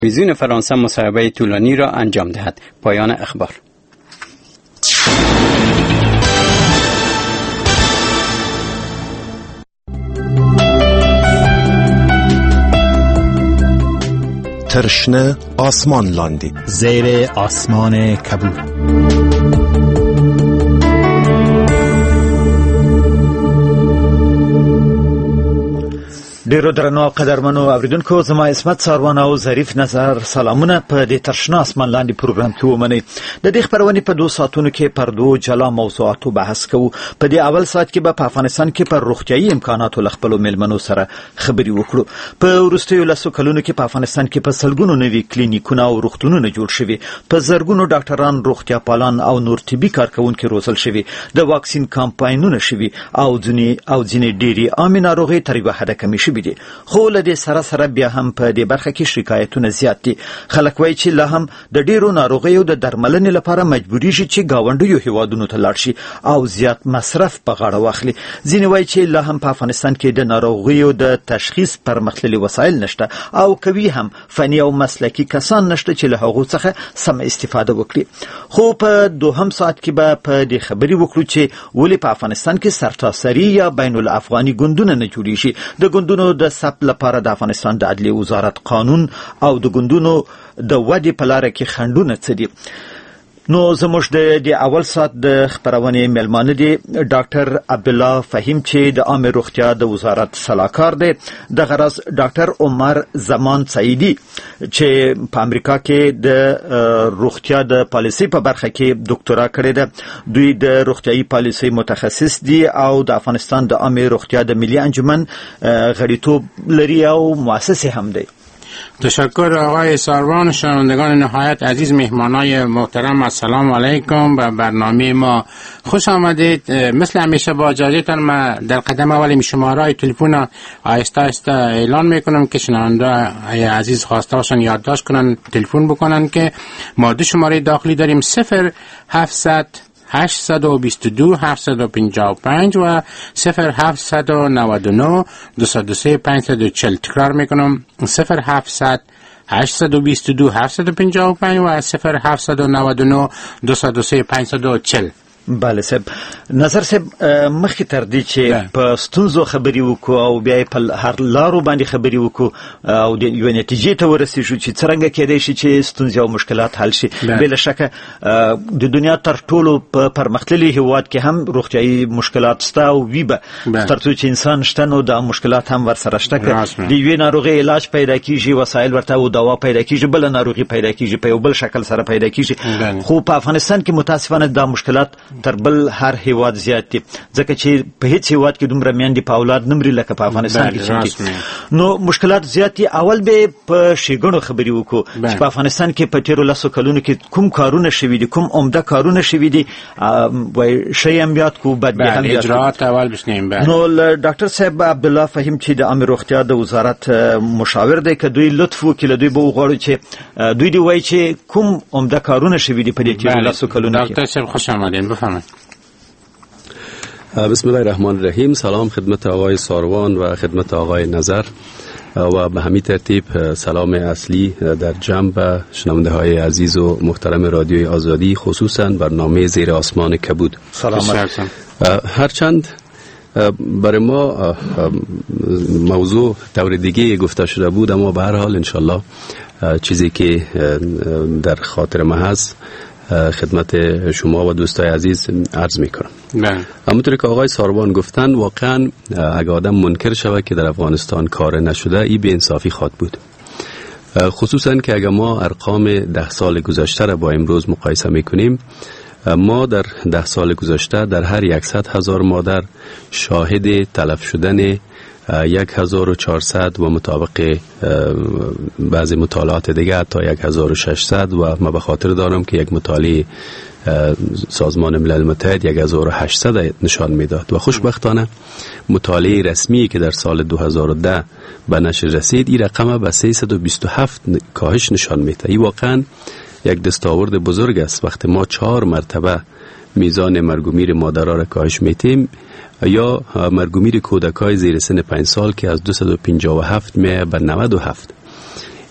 تلویزیون فرانسه مصاحبه طولانی را انجام دهد. پایان اخبار. ترشنه آسمان لاندی زیر آسمان کبود. ډیرو درنو قدرمنو اوریدونکو، زما اسمت ساروان او ظریف نظر سلامونه په دې ترشنه آسمان لاندې پروګرام کې ومنئ. د دې خبرونې په 2 ساعتونو کې پر 2 جلا موضوعاتو بحث کوو. په دې اول ساعت کې به په افغانستان کې پر روغتيایي امکاناتو لخپلو ملمنو سره خبري وکړو. په وروستیو لسو کلونو کې په افغانستان کې په سلګونو نوي کلینیکونه او روغتونونه جوړ شوي، په زرګونو ډاکټران، روغتیا پالان او نور طبي کارکونکي روزل شوي، د واکسین کمپاینونه شوي او ځینې ډېری عامې ناروغۍ تر یوه حده کمې شوي دي. خو له دې سره بیا هم په دې برخه کې شکایتونه زیات دي. خلک وایي چې لا هم د ډیرو ناروغیو د درملنې لپاره مجبوري شي چې گاونډیو هیوادونو ته لاړ شي او زیات مصرف په غاړه واخلي. ځینې وایي چې لا هم په افغانستان کې د ناروغیو د تشخیص پرمختللي وسایل نشته او کوي هم فني او مسلکي کسان نشته چې له هغو څخه سم استفاده وکړي. خو په دوهم ساعت کې به په دې خبري وکړو چې ولې په افغانستان کې سرتاسري یا بین الافغاني ګوندونه نه جوړیږي. د ګوندونو د ثبت لپاره د افغانستان د عدلیې وزارت قانون او د ګوندونو د ودې په لاره کې خنډونه څه دي. نو زموږ د اول ساعت د خبرونې ملمانه دي ډاکټر عبدالله فهیم چې د عامه روغتیا د وزارت صلاحکار دی، د غرض ډاکټر عمر زمان سعیدی چې په امریکا کې د روغتیا د پالیسي په برخه کې ډاکټرا کړې ده. دوی د روغتیايي پالیسي متخصص دي او د افغانستان د عامه روغتیا د ملي انجمن غړیتوب لري او مؤسس هم دی. تشکر آقای ساروان. شنوندگان نهایت عزیز، مهمانای محترم، السلام علیکم. به برنامه ما خوش آمدید. مثل همیشه با اجازهتان ما در قدم اول شماره تلفن آهسته آهسته اعلان میکنم که شنونده عزیز خواسته باشن یادداشت کنن، تلفن بکنن که ما 2 شماره داخلی داریم: 0700 822 755 و 0799 203 540. تکرار میکنم: 0700 822 755 و 0799 203 540. بله صاحب. نظر صاحب، مخکې تر دې چې په ستونزو خبرې وکړو او بیا په هر لارو باندې خبرې وکړو او د یو نتیجې ته ورسېږو چې څرنګه کېدای شي چې ستونزې او مشکلات حل شي. بلا شکه د دنیا تر ټولو په پرمختللي هیواد کې هم روغتیايي مشکلات شته او وي به تر څو چې انسان شته نو د مشکلات هم ورسره شته. د یوې ناروغۍ علاج پیدا کیږي، وسایل ورته او دوا پیدا کیږي، بل ناروغي پیدا کیږي، په یو بل شکل سره پیدا کیږي. خو په افغانستان کې متاسفانه دا مشکلات تر بل هر هیواد زیات دي، ځکه چې په هیڅ هیواد کې دومره میندې په اولاد نمرې لکه په افغانستان کې. نو مشکلات زیات دي. اول به په شیګڼو خبرې وکړو چې په افغانستان کې په تیرو لسو کلونو کې کوم کارونه شوي دي، کوم عمده کارونه شوي دي، وای شی هم یاد کو بعد به هم اجراءات اول بشنیم. نو ډاکټر صاحب عبدالله فهیم چې د عامه روغتیا د وزارت مشاور دی، که دوی لطف وکړي دوی به وغواړو چې دوی دی وایي چې کوم عمده کارونه شوي دي په دې تیرو لسو کلونو کې. ډاکټر صاحب خوش آمدین، بفرمایید. بسم الله الرحمن الرحیم. سلام خدمت آقای ساروان و خدمت آقای نظر و به همین ترتیب سلام اصلی در جنب شنونده های عزیز و محترم رادیوی آزادی، خصوصا برنامه زیر آسمان کبود. سلام. هرچند برای ما موضوع طور دیگه گفته شده بود، اما به هر حال انشالله چیزی که در خاطر ما هست خدمت شما و دوستای عزیز عرض میکنم. همونطور که آقای ساروان گفتن، واقعا اگه آدم منکر شود که در افغانستان کار نشده، این به انصافی خواد بود. خصوصا که اگه ما ارقام 10 سال گذشته را با امروز مقایسه میکنیم، ما در 10 سال گذشته در هر 100,000 مادر شاهد تلف شدن 1400 و مطابق بعضی مطالعات دیگه حتی 1600 و ما به خاطر دارم که یک مطالعه سازمان ملل متحد 1800 نشان میداد و خوشبختانه مطالعه رسمی که در سال 2010 به نشر رسید این رقم به 327 کاهش نشان میده. این واقعا یک دستاورد بزرگ است. وقتی ما 4 مرتبه میزان مرگ و میر مادرها را کاهش میتیم یا مرگ و میر کودکای زیر سن 5 سال که از 257 میه به 97.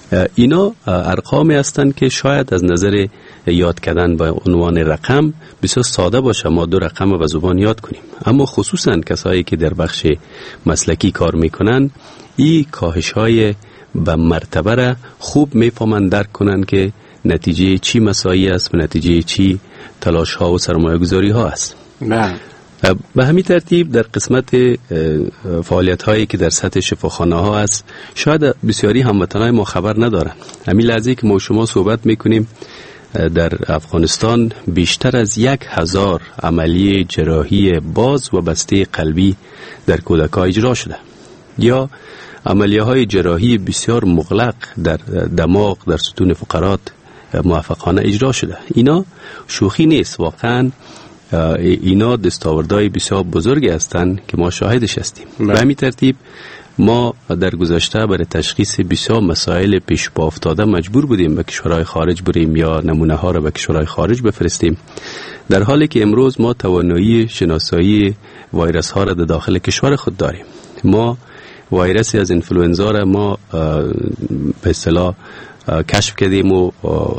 اینا ارقامی هستند که شاید از نظر یاد کردن با عنوان رقم بسیار ساده باشه، ما 2 رقم به زبان یاد کنیم، اما خصوصا کسایی که در بخش مسلکی کار میکنن این کاهش های به مرتبه را خوب میفهمن، درک کنن که نتیجه چی مسایی است و نتیجه چی تلاش ها و سرمایه گذاری ها است. به همین ترتیب در قسمت فعالیت هایی که در سطح شفاخانه ها است شاید بسیاری هموطنان ما خبر ندارن. همین لحظه که ما شما صحبت میکنیم در افغانستان بیشتر از 1000 عملیه جراحی باز و بسته قلبی در کودکان اجرا شده، یا عملیه های جراحی بسیار مغلق در دماغ در ستون فقرات موفقانه اجرا شده. اینا شوخی نیست، واقعا اینا دستاوردهای بسیار بزرگی هستند که ما شاهدش هستیم. به همین ترتیب ما در گذشته برای تشخیص بسیار مسائل پیش پا افتاده مجبور بودیم به کشورهای خارج بریم یا نمونه ها را به کشورهای خارج بفرستیم، در حالی که امروز ما توانایی شناسایی ویروس ها را در داخل کشور خود داریم. ما ویروسی از انفلوئنزا را ما به اصطلاح کشف کردیم و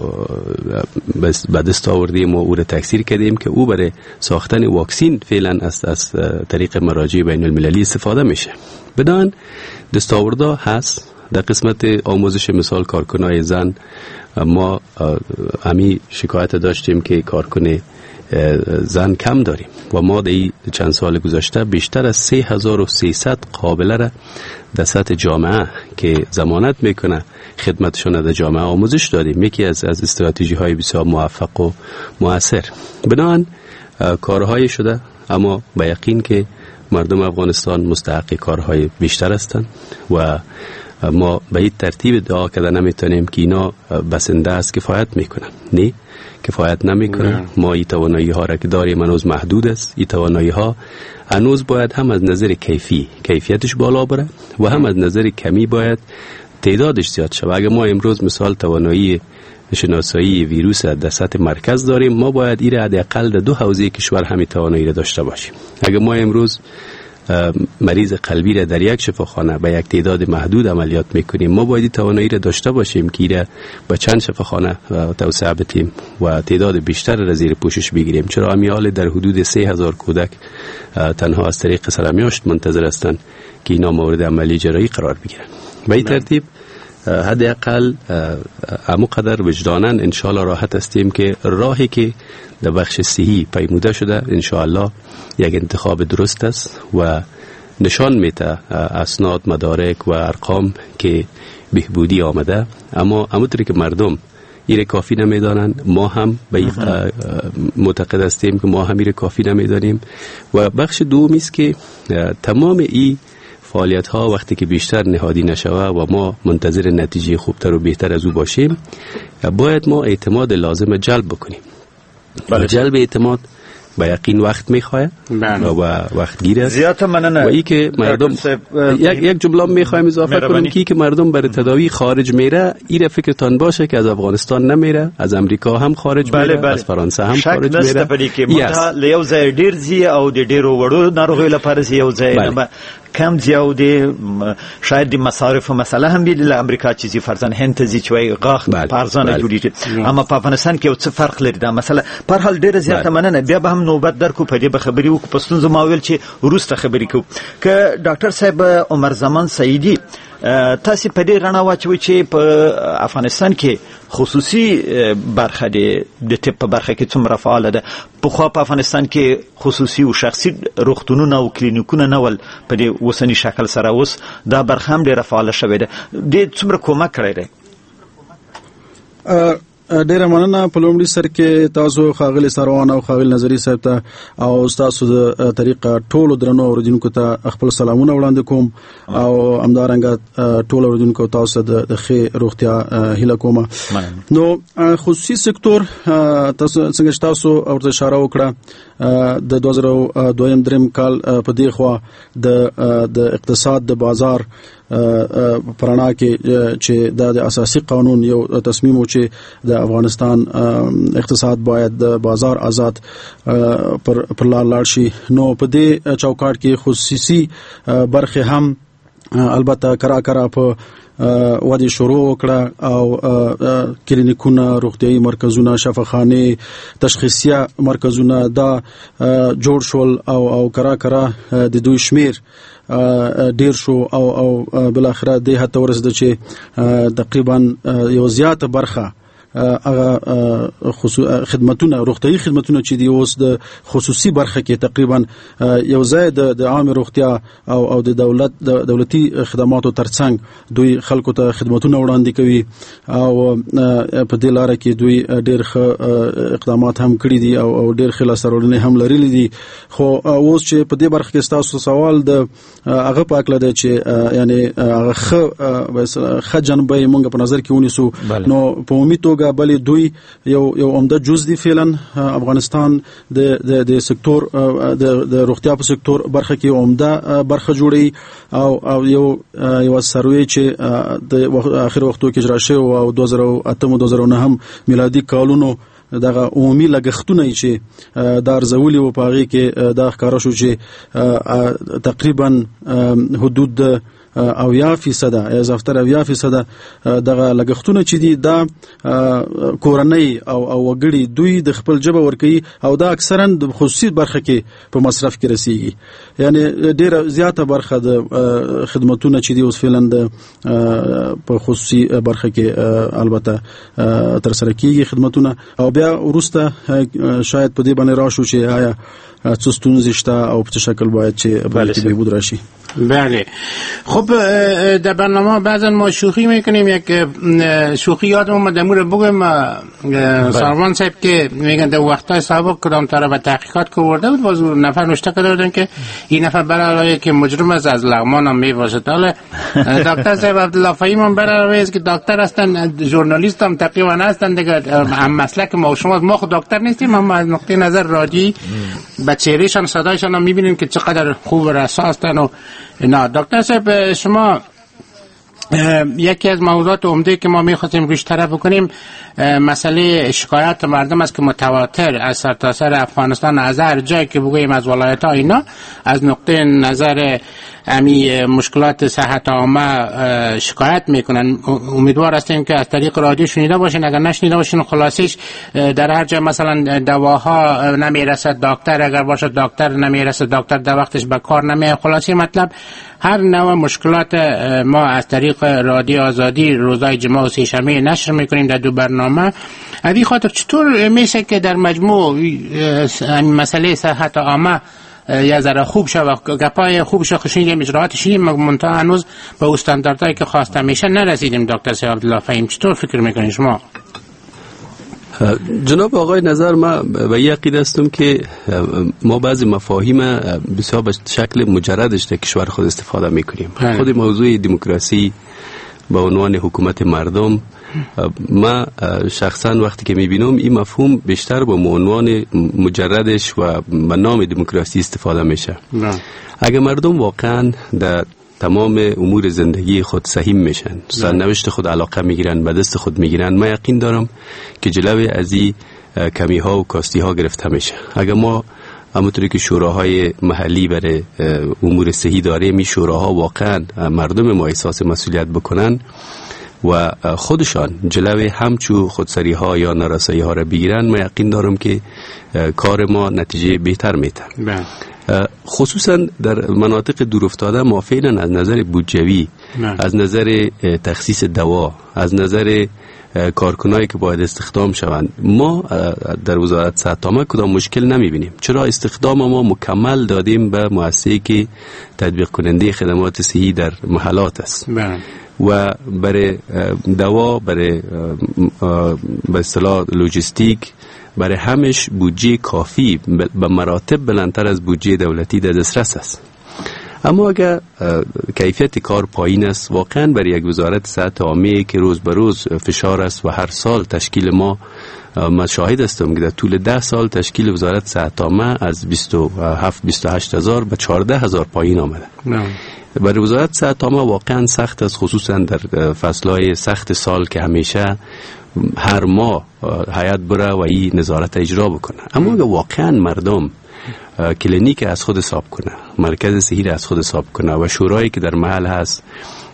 به دست آوردیم و او را تکثیر کردیم که او برای ساختن واکسین فعلا از طریق مراجع بین المللی استفاده میشه. بدان دستاوردا هست. در قسمت آموزش مثال کارکنای زن ما همی شکایت داشتیم که کارکن زن کم داریم و ما در چند سال گذشته بیشتر از 3300 قابله را در سطح جامعه که ضمانت میکنه خدمتشون در جامعه آموزش دادیم. یکی از استراتژی های بسیار موفق و موثر. بنابراین کارهای شده، اما با یقین که مردم افغانستان مستحق کارهای بیشتر هستند و ما به این ترتیب دعا کرده نمیتونیم که اینا بسنده است کفایت میکنن. نه، کفایت نمیکنن. ما این توانایی ها را که داریم هنوز محدود است. این توانایی ها هنوز باید هم از نظر کیفیتش بالا بره و هم از نظر کمی باید تعدادش زیاد شود. اگر ما امروز مثال توانایی شناسایی ویروس در سطح مرکز داریم، ما باید این را حداقل در 2 حوزه کشور همین توانایی را داشته باشیم. اگر ما امروز مریض قلبی را در یک شفاخانه به یک تعداد محدود عملیات میکنیم، ما باید توانایی را داشته باشیم که این را به چند شفاخانه توسعه بدیم و تعداد بیشتر را زیر پوشش بگیریم. چرا امیال در حدود 3000 کودک تنها از طریق سرمیاشت منتظر هستند که اینا مورد عملی جراحی قرار بگیرن. به این ترتیب حداقل همو قدر وجدانن انشاءالله راحت هستیم که راهی که در بخش صحی پیموده شده انشاءالله یک انتخاب درست است و نشان میده اسناد، مدارک و ارقام که بهبودی آمده. اما همونطوری که مردم ایره کافی نمیدانند، ما هم به معتقد هستیم که ما هم ایره کافی نمیدانیم. و بخش دومی است که تمام این فعالیت ها وقتی که بیشتر نهادی نشوه و ما منتظر نتیجه خوبتر و بهتر از او باشیم، باید ما اعتماد لازم جلب بکنیم. جلب اعتماد با یقین وقت میخواه و وقت گیر است. زیاد مننه. و ای که مردم یک جمله میخوایم اضافه کنیم که مردم برای تداوی خارج میره، ایره فکرتان باشه که از افغانستان نمیره، از امریکا هم خارج میره، از فرانسه هم خارج میره. شک نسته پدې کې مونږ له یو ځای ډیر زی او د ډیرو وړو ناروغیو لپاره یو ځای کم زیاو دي، شاید د مصارف مسله هم ویل له امریکا چې فرضاً هند ته چې وای غاخ پارزانه جوړیږي، اما په افغانستان کې یو څه فرق لري دا مسله. پر حال ډیره زیاته مننه. بیا به هم نوبت درکو په دې به خبري وکړو، پښتون زما ویل چې وروسته خبري کوو. که ډاکټر صاحب عمر زمان سعیدی تاسو په دې رڼا واچوي چې په افغانستان کې خصوصي برخه د طب په برخه کې څومره فعال ده. په خو په افغانستان کې خصوصي او شخصي روغتونونه او کلینیکونه نه ول په دې وسنی شکل سره اوس دا برخه هم ډیره فعال شوې ده. د څومره کومک کړی دی؟ ډیره مننه. په لومړي سر کې تاسو خاغلی سروان او خاغلی نظری صاحب ته او تاسو د طریقه ټولو درنو اوریدونکو ته خپل سلامونه وړاندې کوم او همدارنګه ټولو اوریدونکو تاسو د ښه روغتیا هیله کوم. نو خصوصي سکتور تاسو څنګه تاسو اورته اشاره وکړه د 2002 کال په دی خوا د اقتصاد د بازار پرانا کې چې د اساسي قانون یو تصمیم و چې د افغانستان اقتصاد باید د بازار آزاد پر لار شي. نو په دې چوکاټ کې خصوصي برخه هم البته کرا په ودی شروع کړه او کلینیکونه، روغتیايي مرکزونه، شفاخانه، تشخیصیه مرکزونه دا جوړ شول او کرا د دوی شمیر ډیر شو او بل اخره د هته ورسېد چې تقریبا یو زیاته برخه هغه خدماتونه، روغتیايي خدماتونه چې دی اوس د خصوصي برخه کې تقریبا یو ځای د عام روغتیا او د دولتي خدماتو ترڅنګ دوی خلکو ته خدماتونه وړاندې کوي او په دې لار کې دوی ډېر اقدامات هم کړی دي او ډېر خلا سرورونه هم لري دي. خو اوس چې په دې برخه کې تاسو سوال د هغه پاکله دی چې یعنی هغه خ جنبه مونږ په نظر کې ونیسو، نو په امید بلې دوی یو عمده جز دی فعلا افغانستان د سکتور د روغتیا په سکتور برخه کې عمده برخه جوړي او یو سروې چې د اخر وختو کې اجرا شوی او 2008-2009 میلادي کالونو دغه عمومي لګښتونه چې د ارزولي او پاغي کې دا ښکارا شو چې تقریبا حدود 80% اضافه 80% دغه لګښتونه چې دي دا کورنۍ او وګړي دوی د خپل جبه ورکي او دا اکثرا د خصوصي برخه کې په مصرف کې رسیږي. یعنی ډیره زیاته برخه د خدماتونه چې دي اوس فعلا د په خصوصي برخه کې البته تر سره کیږي خدماتونه او بیا ورسته شاید په دې باندې راشو چې آیا څه ستونزې شته او په شکل باید چې بلکې بهبود راشي. بله. خب در برنامه بعضا ما شوخی میکنیم، یک شوخی یادم اومد امور بگم سروان صاحب که میگن در وقتای سابق کدام طرف تحقیقات که ورده بود باز نفر نوشته کرده بودن که این نفر برای که مجرم از لغمان هم میباشد. حالا دکتر صاحب عبدالله فهیم هم برای که دکتر هستن، ژورنالیست هم تقریبا هستن دیگه، هم مسلک ما و ما خود دکتر نیستیم، هم از نقطه نظر رادی به چهرهشان صدایشان هم میبینیم که چقدر خوب رسا هستن و نه. دکتر صاحب شما یکی از موضوعات عمده که ما می‌خواستیم روش طرف بکنیم مسئله شکایت مردم است که متواتر از سرتاسر افغانستان از هر جایی که بگوییم از ولایت‌ها اینا از نقطه نظر امی مشکلات صحت عامه شکایت میکنن. امیدوار هستیم که از طریق رادیو شنیده باشین، اگر نشنیده باشین خلاصش در هر جای مثلا دواها نمیرسد دکتر، اگر باشه دکتر نمیرسد دکتر در وقتش به کار نمیاد. خلاصه مطلب هر نوع مشکلات ما از طریق رادیو آزادی روزهای جمعه و سه‌شنبه نشر میکنیم در دو برنامه. ابی خاطر چطور میشه که در مجموع مسئله صحت عامه یا ذره خوب شد، گپای خوب شد، خشنیدیم اجراعات شدیم، منتها هنوز به استانداردهایی که خواسته میشه نرسیدیم. دکتر صاحب عبدالله فهیم چطور فکر میکنید شما؟ جناب آقای نظر، ما به این عقیده هستم که ما بعضی مفاهیم بسیار به شکل مجردش در کشور خود استفاده میکنیم. خود موضوع دموکراسی به عنوان حکومت مردم، ما شخصا وقتی که میبینم این مفهوم بیشتر به عنوان مجردش و به نام دموکراسی استفاده میشه. اگر مردم واقعا در تمام امور زندگی خود سهیم میشن، سرنوشت خود علاقه میگیرن، به دست خود میگیرن، ما یقین دارم که جلوی از این کمی ها و کاستی ها گرفته میشه. اگر ما همونطوری که شوراهای محلی برای امور صحی داره، می شوراها واقعا مردم ما احساس مسئولیت بکنن و خودشان جلوی همچو خودسری ها یا نارسایی ها را بگیرن، ما یقین دارم که کار ما نتیجه بهتر میده. خصوصا در مناطق دورافتاده ما فعلا از نظر بودجوی، از نظر تخصیص دوا، از نظر کارکنایی که باید استخدام شوند، ما در وزارت صحت عامه کدام مشکل نمیبینیم. چرا استخدام ما مکمل دادیم به مؤسسه‌ای که تطبیق کننده خدمات صحی در محلات است و برای دوا، برای به اصطلاح لوجستیک، برای همش بودجه کافی به مراتب بلندتر از بودجه دولتی در دسترس است. اما اگر کیفیت کار پایین است، واقعا برای یک وزارت صحت عامه که روز به روز فشار است و هر سال تشکیل ما شاهد هستم که در طول 10 سال تشکیل وزارت صحت عامه از 27-28 هزار به 14 هزار پایین آمده. برای وزارت صحت عامه واقعا سخت است، خصوصا در فصلهای سخت سال که همیشه هر ماه هیئت بره و این نظارت اجرا بکنه. اما اگر واقعا مردم کلینیک از خود حساب کنه، مرکز صحی از خود حساب کنه و شورایی که در محل هست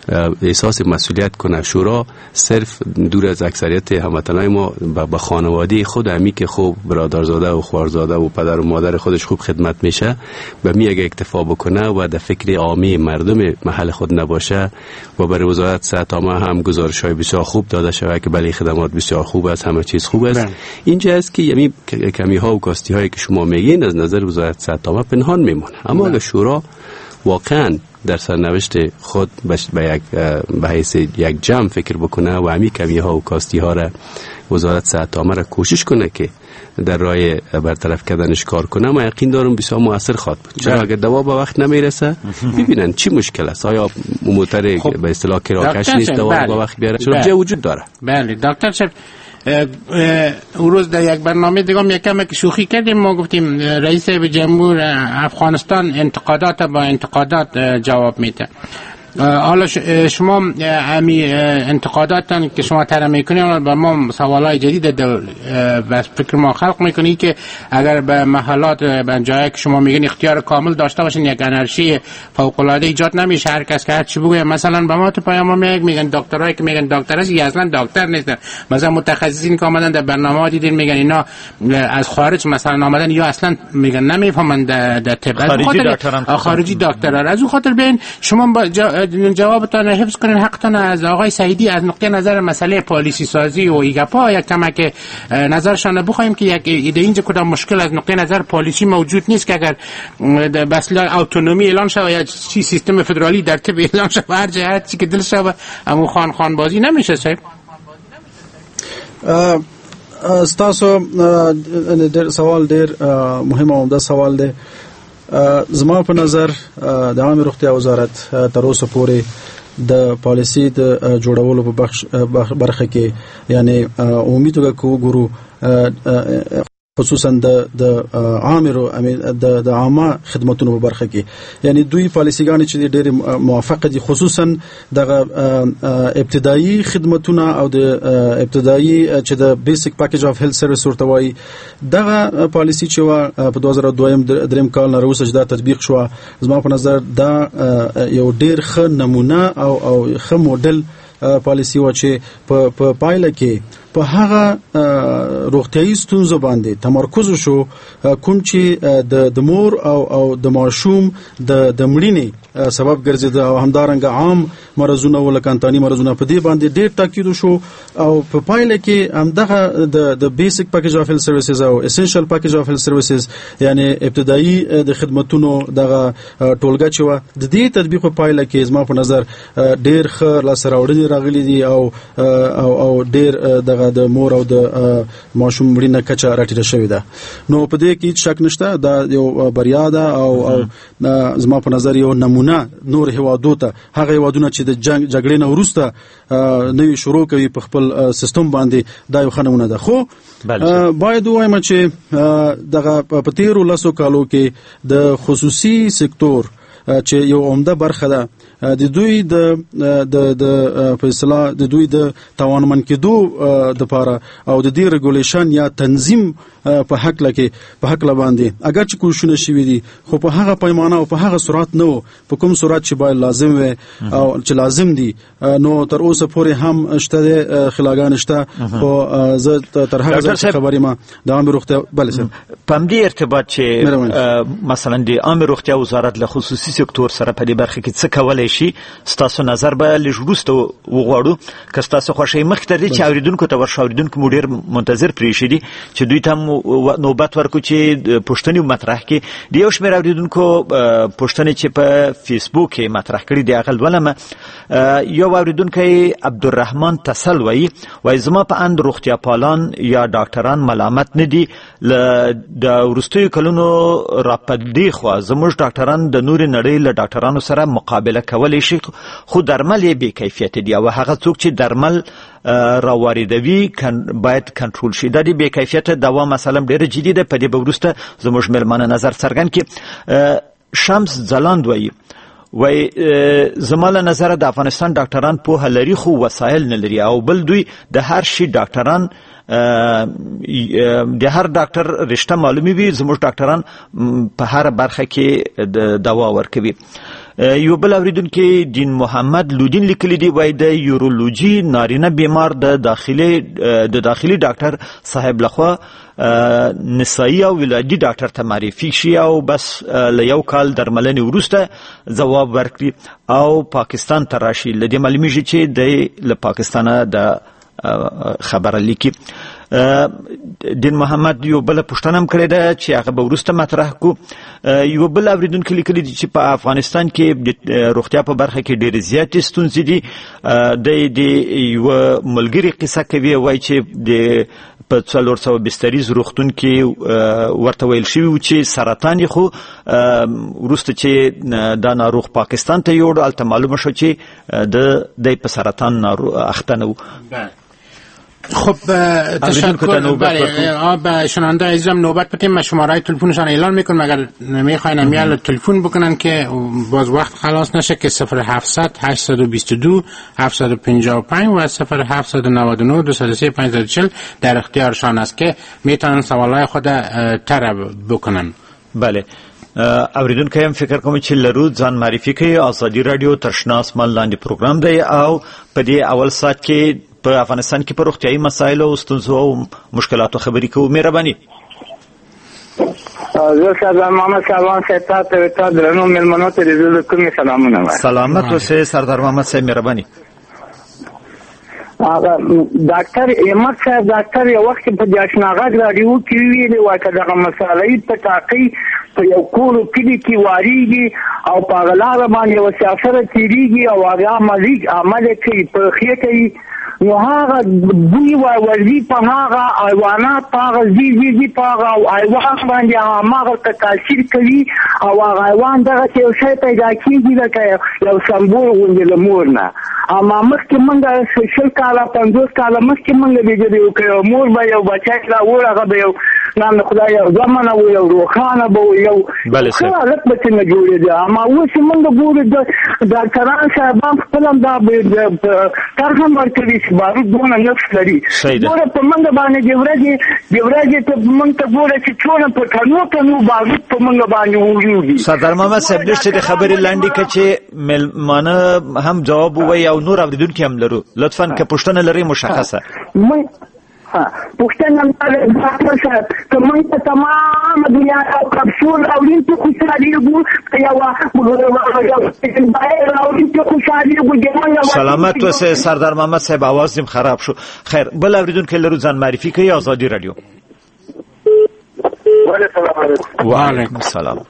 احساس مسئولیت کنه. شورا صرف دور از اکثریت هموطنای ما به خانواده خود همی که خوب برادرزاده و خوارزاده و پدر و مادر خودش خوب خدمت میشه و می اگه اکتفا بکنه و در فکر عامی مردم محل خود نباشه و برای وزارت صحت عامه هم گزارش‌های بسیار خوب داده شود که بله خدمات بسیار خوب است، همه چیز خوب است. اینجا است که یعنی کمی‌ها و کاستی‌هایی که شما میگین از نظر وزارت صحت عامه پنهان میمونه. اما اگه شورا واقعا در سرنوشت خود به حیث یک جمع فکر بکنه و همین کمی‌ها و کاستی‌ها را وزارت صحت عامه را کوشش کنه که در راه برطرف کردنش کار کنه، ما یقین دارم بسیار مؤثر خواهد بود. چرا اگر دوا به وقت نمیرسه ببینن چی مشکل است. آیا موتر به اصطلاح کراکش نیست دوا به وقت بیاره؟ چرا جا وجود داره. بله دکتر صاحب، اون روز در یک برنامه دیگه یکم شوخی کردیم، ما گفتیم رئیس جمهور افغانستان انتقادات با انتقادات جواب میده. حالا شما امی انتقاداتن که شما طرح میکنید با ما سوالای جدید بس فکر ما خلق میکنی که اگر به محلات به جایی که شما میگین اختیار کامل داشته باشین یک انرژی فوق العاده ایجاد نمیشه، هر کس که هر چی بگه. مثلا به ما تو پیام میگن دکترایی که میگن دکتر است، اصلا دکتر نیستن. مثلا متخصصین که اومدن در برنامه دیدین میگن اینا از خارج مثلا اومدن یا اصلا میگن نمیفهمن در طب خارجی دکترا. از اون خاطر ببین شما جوابتان حفظ کنین، حقتان از آقای سعیدی از نقطه نظر مسئله پالیسی سازی و ایگپا یک کمک نظرشان بخوایم که یک ایده اینجا کدام مشکل از نقطه نظر پالیسی موجود نیست که اگر بس اتونومی اعلان شود یا چی سیستم فدرالی در طب اعلان شود هر جهت چی که دل شود امو خان بازی نمیشه. صاحب ستاسو سوال ډیر مهم او عمده سوال دی. زما په نظر د عامه روغتیا وزارت تر اوسه پورې د پالیسی د جوړولو په برخه کې یعنی عمومي توګه وګورو خصوصا د عامه خدماتونو په برخه کې یعنی دوی پالیسیګانې چې ډېر موافقه دي، خصوصا د ابتدایي خدماتونه او د ابتدایي چې د بیسیک پاکیج اف هیلث سرویس ورته وایي دغه پالیسی چې په 2002 کال نه وروسته دا تطبیق شو، زما په نظر دا یو ډېر ښه نمونه او ښه موډل پالیسی و چې په پایله کې په هغه روغتیايي ستونزو باندې تمرکز شو کوم چې د مور او د ماشوم د مړینې سبب ګرځیده او همدارنګه عام مرزونه ولکه انتاني مرزونه په دې باندې ډېر تاکید شو او په پایله کې همدغه د بیسیک پاکیج اف هیلث سرویسز او اسنشل پاکیج اف هیلث سرویسز یعنی ابتدایي د خدماتونو دغه ټولګه چې و د دې تطبیق په پایله کې زما په نظر ډېر ښه لاسته راوړنې راغلي دي او ډېر دغه د مور او د ماشوم مړینه کچه راټیټه شوې ده. نو په دې کې هیڅ شک نشته دا یو بریا ده او زما په نظر یو نمونه نور هیوادو ته، هغه هیوادونه چې د جګړې نه وروسته نوې شروع کوي په خپل سیستم باندې دا یو ښه نمونه ده. خو باید ووایم چې دغه په تیرو لسو کالو کې د خصوصي سکتور چې یو عمده برخه ده د دوی د فیصله د دوی د توانمن کېدو د لپاره او د دې ریګولیشن یا تنظیم په حق باندې اگر چې کوششونه شوي دي خو په هغه پیمانه او په هغه سرعت نه په کوم سرعت چې باید لازم وي او چې لازم دي نو تر اوسه پورې هم شته خلاګان شته. خو زه تر هغه ځای خبرې ما د عامه روغتیا بل سم په دې ارتباط چې مثلا د عامه روغتیا وزارت له خصوصي سکتور سره په دې برخه کې څه کولای شي، ستاسو نظر به لږ وروسته وغواړو که ستاسو خوښۍ مخکې تر دې چې اوریدونکو ته ورشو. اوریدونکو مو ډېر منتظر پرې شي دي چې دوی ته نوبت ورکړو چې پوښتنې مطرح کړي. د یو شمېر اوریدونکو پوښتنې چې په فیسبوک کې مطرح کړي دي هغه لولم. یو اوریدونکی عبدالرحمن تسل وایي زما په اند روغتیا پالان یا ډاکټران ملامت نه دي، د وروستیو کلونو راپدې خوا زموږ ډاکټران د نورې نړۍ له ډاکټرانو سره مقابله کولی شي، خو درمل یې بې کیفیته دي او هغه څوک چې درمل راواردوي باید کنټرول شي. دا د بې کیفیته دوا مثلا ډېره جدي ده. په دې به وروسته زموږ مېلمانه نظر څرګند کړي. شمس ځلاند وایي زما له نظره د افغانستان ډاکټران پوهه لري خو وسایل نه لري او بل دوی د هر شي ډاکټران د هر ډاکټر رشته معلومي وي، زموږ ډاکټران په هر برخه کې د دوا ورکوي. یو بل اوریدونکو دین محمد لودین لیکلی دی وای د یورولوژي نارینه بیمار د داخلي ډاکټر صاحب لخوا نسایی او ولادي ډاکټر ته معرفي شي او بس له یو کال درملنې وروسته ځواب ورکړي او پاکستان ته راشي. له دې معلومیږي چې د پاکستانه د خبره لیکي. دین محمد یو بل پوښتنه هم کړې ده چې هغه به وروسته مطرح کو. یو بل اوریدونکو لیکلي دي چې په افغانستان کې د روغتیا په برخه کې ډېرې زیاتې ستونزې دي. د یو ملګري قصه کوي وایي چې د په 400 بستریز روغتون کې ورته ویل شوي و چې سرطان خو وروسته چې دا ناروغ پاکستان ته یوړ هلته معلومه شو چې د په سرطان اخته نه و. خب تشکر. به شنونده عزیزم نوبت بدیم. شماره تلفنشان اعلان میکنم اگر میخواین امیال تلفن بکنن که باز وقت خلاص نشه که 0700 822 755 و 0799 203 540 در اختیارشان است که میتونن سوالای خود طرح بکنن. بله. اوریدونکو هم فکر کوم چې لرو ځان معرفي کوي. آزادي رادیو ترشنا اسمان لاندې پروګرام دی او په دې اول ساعت کې په افغانستان کې پر روغتیايي مسایلو او ستونزو او مشکلاتو خبرې کوو. مهرباني. زه سردار محمد صاحب ته تا درنو مېلمنو ته د کومې سلامونه وایم. سلامت اوسې سردار محمد صاحب. مهرباني. ډاکټر احمد صاحب ډاکټر یو وخت په جاشناغه رادیو کې ویلي وای چې دغه مسالې په تاقي په یو کولو کې کې واریږي او په غلار باندې و سیاست تیریږي او هغه عمل کوي په خې کوي نو هغه دوی ورزي په هغه حیوانات په هغه زیږي په هغه حیوان باندې هغه تاثیر کوي او هغه حیوان دغه یو شی پیدا کیږي لکه یو سمبول غوندې له مور نه. اما مخکې موږ 60 کاله 50 کاله مخکې موږ ویډیو کوو مور به یو بچی را ورغه به یو نام خدای یو زمانه و یو روخانه به یو خلک به څنګه جوړېږي. اما اوس موږ ګورو د ډاکټران صاحبان خپل دا ترهم ورکوي چې بارود دونه نفس لري. ګوره په موږ باندې د ورځې ته موږ ته ګوره چې څونه په ټنو بارود په موږ باندې وریږي. سردار محمد صاحب دې د خبرې لنډې کړه چې مېلمانه هم جواب ووایي او نور اوریدونکي هم لرو. لطفا که پوښتنه لرئ مشخصه. پوښتنه ډاکټر صاحب که موږ ته تمام دنیا او کپسول اورین ته خوشحالېږو سلامت اوسئ سردار محمد صاحب. آواز دې خراب شو. خیر بل اوریدونکی لرو ځان معرفي کوي. آزادي رادیو. وعلیکم السلام.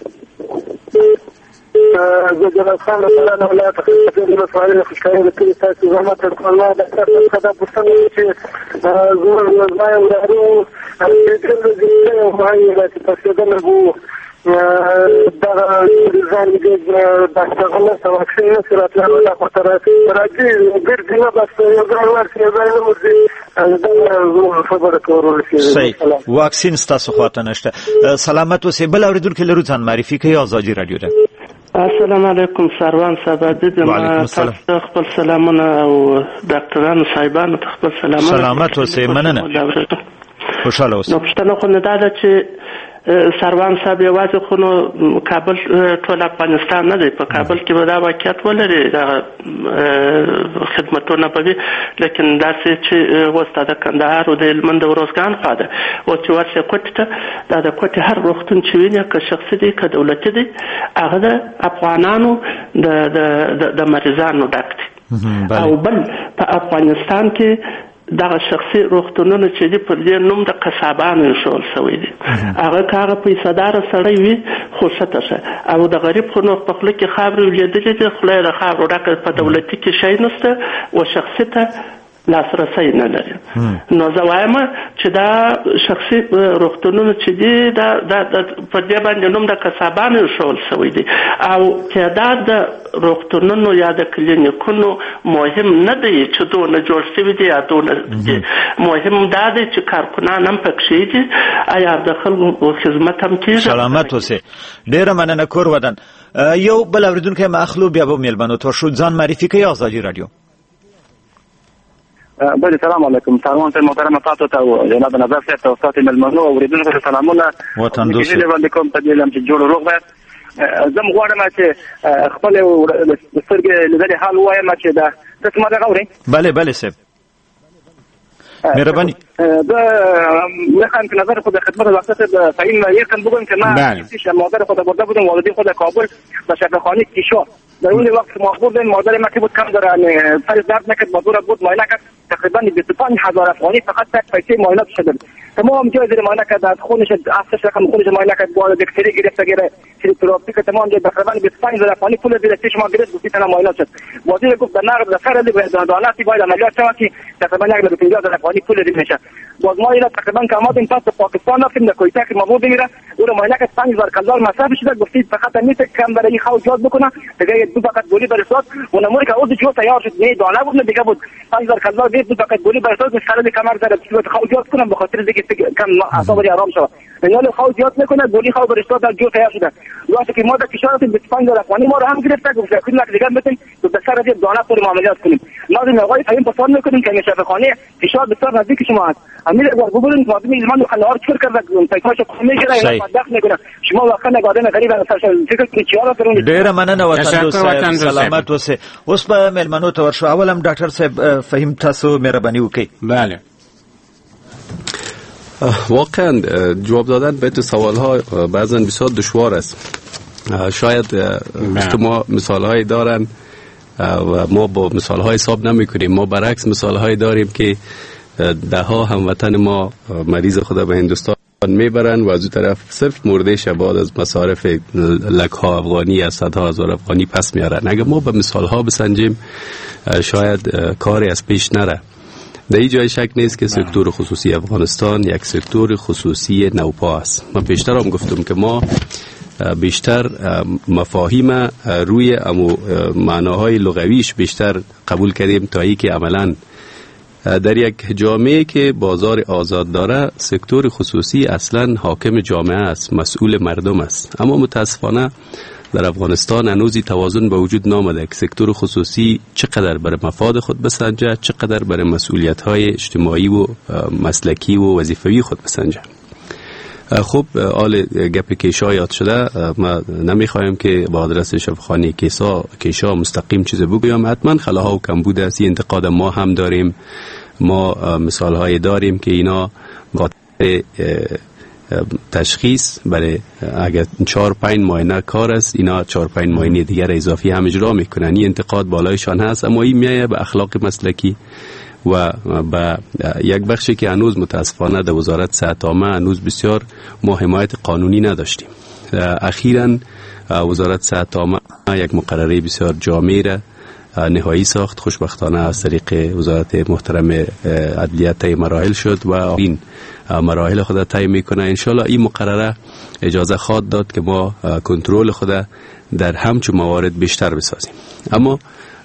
زه جلال خان له فلانه ولایت څخه د مسایلو خوشکاري د کلی تاسو زحمت الله د څه د پښتنو چې زور لږه ورو د دې یو مایي چې تاسو د نبو دا ځان دې د څنګه سره واکسین سره تلل په تر راځي ګرځنه بس یو ځای ورسې دا خبره کورول شي. واکسین ستاسو خواته نشته. سلامت اوسئ. بل اوریدونکو لرو ځان معرفي کوي. آزادي رادیو ده. السلام علیکم سروان صاحب. د تاسو خپل سلامونه او ډاکټرانو صاحبانو ته خپل سلامونه. سلامت اوسئ. مننه. خوشاله اوسئ. نو پښتنه خو نه دا چې سروان صاحب یوازې خو نو کابل ټول افغانستان نه دی. په کابل کې به دا واقعیت ولري دا خدمتونه به وي لیکن داسې چې اوس د کندهار او د هلمند او روزګان خوا ده اوس چې ورشې کوټې ته دا د کوټې هر روغتون چې ویني که شخصي دی که دولتي دی هغه د افغانانو د مریضانو ډک دی. او بل په افغانستان کې دغه شخصي روغتونونه چې دي پر دې نوم د قصابانو ایښودل شوی دي. هغه که هغه پیسهداره سړی وي خو ښه شه او د غریب خو نو په خوله کې خاورې ولېدلې دي خوله یې د خاورو ډکه په دولتي کې شی نشته او شخصي ته لاسرسی نه لري. نو زه وایم چې دا شخصي روغتونونه چې دي دا په دې باندې نوم د قصابانو ایښودل شوی دي او تعداد د روغتونونو یا د کلینیکونو مهم نه دی چې دونه جوړ شوي دي یا دونه دي. مهم دا دی چې کارکنان هم پکې دي آیا د خلکو خدمت هم کېږي. سلامت اوسئ. ډېره مننه. کور ودان. یو بل اوریدونکی ما اخلو بیا به مېلمنو ته شو. ځان معرفي کوي. آزادي رادیو. بله سلام علیکم. سروان صاحب محترم تاسو ته جناب نظر صاحب ته استاد ملمنو اوریدونکو ته سلامونه. وطن دوست باندې کوم ته دلم چې جوړ روغ وای زم غواړم چې خپل سترګې لیدلې حال وایم چې دا تاسو ما دا غواړئ. بله صاحب مهرباني. میخوام که نظر خود خدمت وقت فهیم یکم بگم که من پیش مادر خود برده بودم، والدین خود کابل و شفاخانه کیشا. در اون وقت ما بودیم مادر ما که بود کم داره سر درد نکرد، مادر بود معاینه کرد تقریبا 25,000 افغانی فقط تک پیسه معاینه شده. تمام جای زیر معاینه کرد، از خونش اصلش رقم خونش معاینه کرد، با دکتری گرفت گره تراپی که تمام جای تقریبا 25,000 افغانی پول زیر چشم ما گرفت، گفت تنها معاینه شد. وزیر گفت در نقد سر علی باید عدالتی باید عملیات شود که تقریبا 150,000 افغانی پول زیر میشه. باز ما اینا تقریبا که آمدیم پس پاکستان رفتیم در کویته که مبود میره، اون معاینه کرد 5,000 کلدار مصرف شده، گفتید فقط میشه کم برای خود جاد بکنه، دیگه دو فقط گولی برسات. اون اموری که اوز جو تیار شد، نه دانه بود نه دیگه بود 5,000 کلدار دید، دو فقط گولی برسات خلل کمر زده، خود جاد کنم به خاطر دیگه کم اعصاب آرام شود. یعنی خود جاد نکنه، گولی خود برسات در جو تیار شده. وقتی که ما در کشور 25,000 افغانی ما رو هم گرفته، گفت که لک دیگه بتیم تو به سر دید دانه پر معاملات کنیم. لازم آقای فهیم پسند میکنیم که شفاخانه کشور بسیار نزدیک شما است. امیر اگر بگوییم که مردم ایران خلوار چور کرده، پیکاش خونه میگیره، اینا دخل میکنه. شما واقعا نگادن غریب هستید، فکر کنید چیارا درون. ډیره مننه وطن دوست، سلامت اوسه. اوس په ملمنو ته ورشو. اولم ډاکټر صاحب فهیم تاسو مهرباني وکړئ. بله واقعا جواب دادن به تو سوال ها بعضا بسیار دشوار است. شاید شما مثال های دارن و ما با مثال های حساب نمی کنیم. ما برعکس مثال های داریم که ده ها هموطن ما مریض خود به هندوستان میبرن و از اون طرف صرف مرده شباد از مصارف لک ها افغانی از صدها هزار افغانی پس میارن. اگر ما به مثال ها بسنجیم شاید کاری از پیش نره. در این جای شک نیست که سکتور خصوصی افغانستان یک سکتور خصوصی نوپا است. من پیشتر هم گفتم که ما بیشتر مفاهیم روی معناهای لغویش بیشتر قبول کردیم تا ای که عملاً در یک جامعه که بازار آزاد داره سکتور خصوصی اصلاً حاکم جامعه است، مسئول مردم است. اما متاسفانه در افغانستان هنوزی توازن به وجود نامده که سکتور خصوصی چقدر برای مفاد خود بسنجه، چقدر برای مسئولیت‌های اجتماعی و مسلکی و وظیفوی خود بسنجه. خب آل گپ کیشا یاد شده، ما نمیخوایم که با آدرس شفاخانه کیشا مستقیم چیز بگویم. حتما خلاها و کمبود است، این انتقاد ما هم داریم. ما مثال های داریم که اینا با تشخیص برای اگر 4-5 معاینه کار است، اینا 4-5 معاینه دیگر اضافی هم اجرا میکنن. این انتقاد بالایشان هست، اما این میایه به اخلاق مسلکی و به یک بخشی که هنوز متاسفانه در وزارت صحت عامه هنوز بسیار ما حمایت قانونی نداشتیم. اخیراً وزارت صحت عامه یک مقرره بسیار جامع را نهایی ساخت، خوشبختانه از طریق وزارت محترم عدلیه طی مراحل شد و این مراحل خود طی میکنه. انشالله این مقرره اجازه خواهد داد که ما کنترل خود در همچون موارد بیشتر بسازیم. اما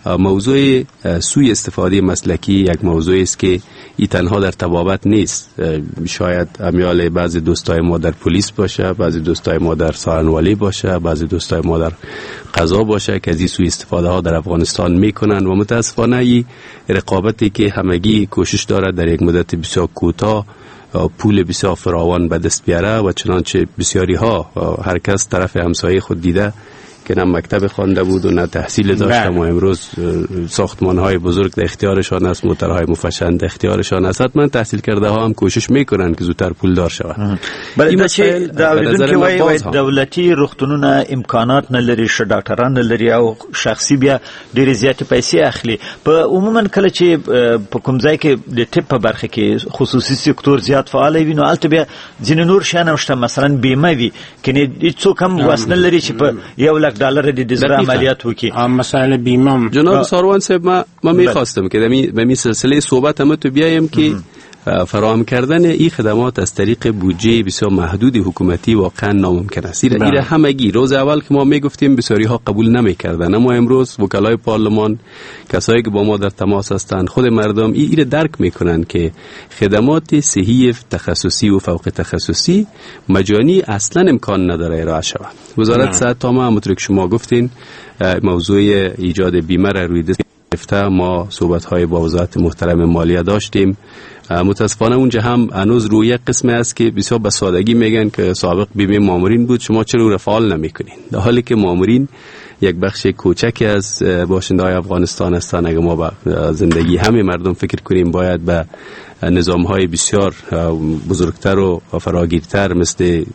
موضوع سوء استفاده مسلکی یک موضوعی است که این تنها در طبابت نیست. شاید امیال بعضی دوستای ما در پلیس باشه، بعضی دوستای ما در سارنوالی باشه، بعضی دوستای ما در قضا باشه که از این سوء استفاده ها در افغانستان میکنن و متاسفانه این رقابتی که همگی کوشش داره در یک مدت بسیار کوتاه پول بسیار فراوان به دست بیاره و چنانچه بسیاری ها هر کس طرف همسایه خود دیده که نه مکتب خوانده بود و نه تحصیل داشت و امروز ساختمان های بزرگ در اختیارشان است، موترهای مفشن در اختیارشان است. حتما تحصیل کرده ها هم کوشش میکنن که زودتر پول دار شود. برای بچه داویدون که وای دولتی روغتونونه امکانات نه لري، ش ډاکټران نه لري او شخصي بیا ډېر زیات پیسې اخلي. په عموما کله چې په کوم ځای کې د طب په برخه کې خصوصي سکتور زیات فعال وي نو البته بیا ځینې نور شیان هم شته، مثلا بیمه وي کني هیڅوک هم وسنه لري چې په $1,00,000 د زړه عملیات وکړي. مسائل بیمه جناب ساروان صاحب ما میخواستم که به می سلسله صحبت هم تو بیایم که فراهم کردن این خدمات از طریق بودجه بسیار محدود حکومتی واقعا ناممکن است. ایره همگی روز اول که ما میگفتیم بسیاری ها قبول نمیکردن، اما امروز وکلای پارلمان، کسایی که با ما در تماس هستند، خود مردم ایره درک میکنن که خدمات صحی تخصصی و فوق تخصصی مجانی اصلا امکان نداره ارائه شود. وزارت صحت عامه همونطور که شما گفتین موضوع ایجاد بیمه را روی دست ما صحبت‌های با وزارت محترم مالیه داشتیم. متاسفانه اونجا هم هنوز روی یک قسم است که بسیار به سادگی میگن که سابق بیمه مامورین بود، شما چرا را فعال نمیکنین، در حالی که مامورین یک بخش کوچکی از باشنده‌های افغانستان هستند. اگر ما به زندگی همه مردم فکر کنیم باید به نظام‌های بسیار بزرگتر و فراگیرتر مثل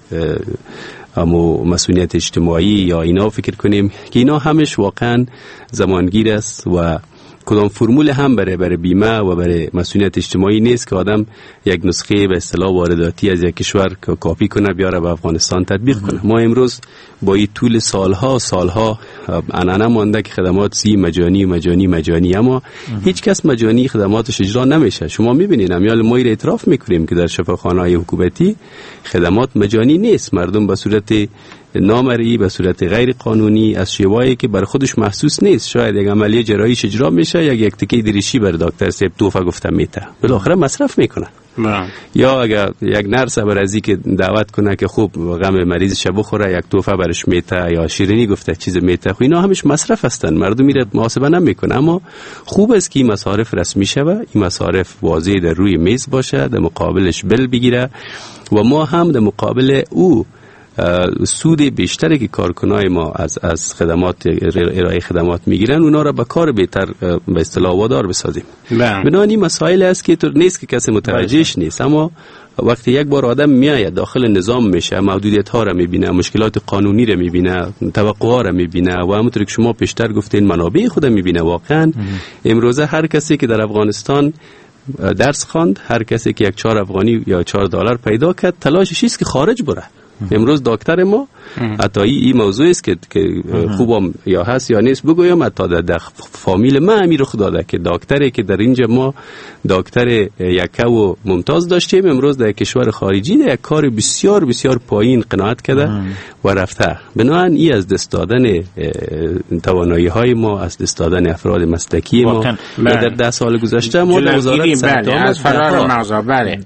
مسئولیت اجتماعی یا اینا فکر کنیم که اینا همش واقعا زمانگیر است و کدام فرمول هم برای بیمه و برای مسئولیت اجتماعی نیست که آدم یک نسخه به اصطلاح وارداتی از یک کشور کاپی کنه بیاره به افغانستان تطبیق کنه. ما امروز با این طول سالها عنعنه مانده که خدمات مجانی اما هیچ کس مجانی خدماتش اجرا نمیشه. شما میبینید امیال ما را اعتراف میکنیم که در شفاخانه‌های حکومتی خدمات مجانی نیست، مردم به صورت نامرئی به صورت غیر قانونی از شیوایی که بر خودش محسوس نیست، شاید یک عملیه جراحیش اجرا میشه یک تکه دریشی بر دکتر صاحب توفه گفته میته، بالاخره مصرف میکنه. یا اگر یک نرس بر ازی که دعوت کنه که خوب غم مریضش بخوره یک توفه برش میته یا شیرینی گفته چیز میته، خو اینا همش مصرف هستن، مردم میره محاسبه نمیکنه. اما خوب است که این مصارف رسمی شوه، این مصارف واضح در روی میز باشه، در مقابلش بل بگیره و ما هم در مقابل او سود بیشتری که کارکنای ما از خدمات ارائه خدمات میگیرن اونا را به کار بهتر به اصطلاح وادار بسازیم. بنابراین این مسائل است که تو نیست که کسی متوجهش نیست، اما وقتی یک بار آدم میاد داخل نظام میشه، محدودیت ها را میبینه، مشکلات قانونی را میبینه، توقع ها را میبینه و همونطور که شما پیشتر گفتین منابع خود میبینه. واقعا امروزه هر کسی که در افغانستان درس خواند، هر کسی که یک 4 افغانی یا $4 پیدا کرد، تلاشش است که خارج بره. امروز دکتر ما حتی این موضوع است که خوبم یا هست یا نیست بگویم، حتی در فامیل ما امیر خدا ده که دکتری که در اینجا ما دکتر یکه و ممتاز داشتیم امروز در کشور خارجی در یک کار بسیار بسیار پایین قناعت کرده و رفته. بنابراین این از دست دادن توانایی های ما، از دست دادن افراد مسلکی ما در 10 سال گذشته ما در وزارت سرطان از فرار مغزا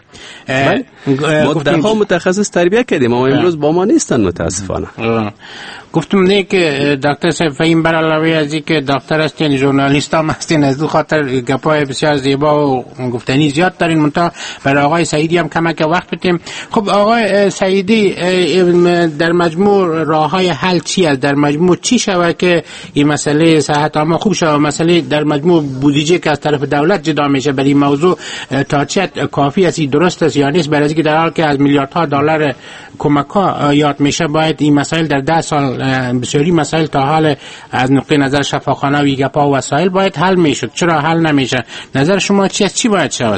ما درها متخصص تربیت کردیم اما امروز با ما نیستن متاسفانه. گفتم نه که دکتر صاحب فهیم بر علاوه از اینکه دکتر هستین ژورنالیست هم هستین، از دو خاطر گپای بسیار زیبا و گفتنی زیاد دارین، منتها برای آقای سعیدی هم کمک وقت بدیم. خب آقای سعیدی، در مجموع راههای حل چی است؟ در مجموع چی شود که این مسئله صحت عامه خوب شود؟ مسئله در مجموع بودجه که از طرف دولت جدا میشه برای این موضوع تا چه کافی است، درست است یا نیست؟ برای اینکه در حال که از میلیاردها دلار کمک ها یاد میشه باید این مسائل در 10 سال بسیاری مسائل تا حال از نقطه نظر شفاخانه و گپا و وسایل باید حل میشد، چرا حل نمیشه؟ نظر شما چی است؟ چی باید شود؟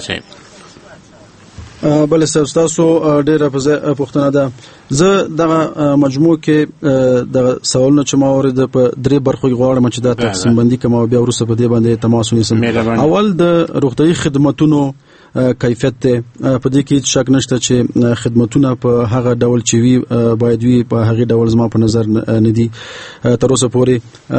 بله صاحب، تاسو ډیره پوښتنه ده. زه دغه مجموع کې د سوالونو چې ما اورید په 3 برخو کې غواړم چې دا تقسیم بندي کوم او بیا وروسته په دې باندې تماس ونیسم. اول د روغتیايي خدماتونو کیفیت ته په دې کې شک نشته چې خدماتونه په هغه ډول چې وی باید وی په هغه ډول زما په نظر نه دي تر اوسه پورې.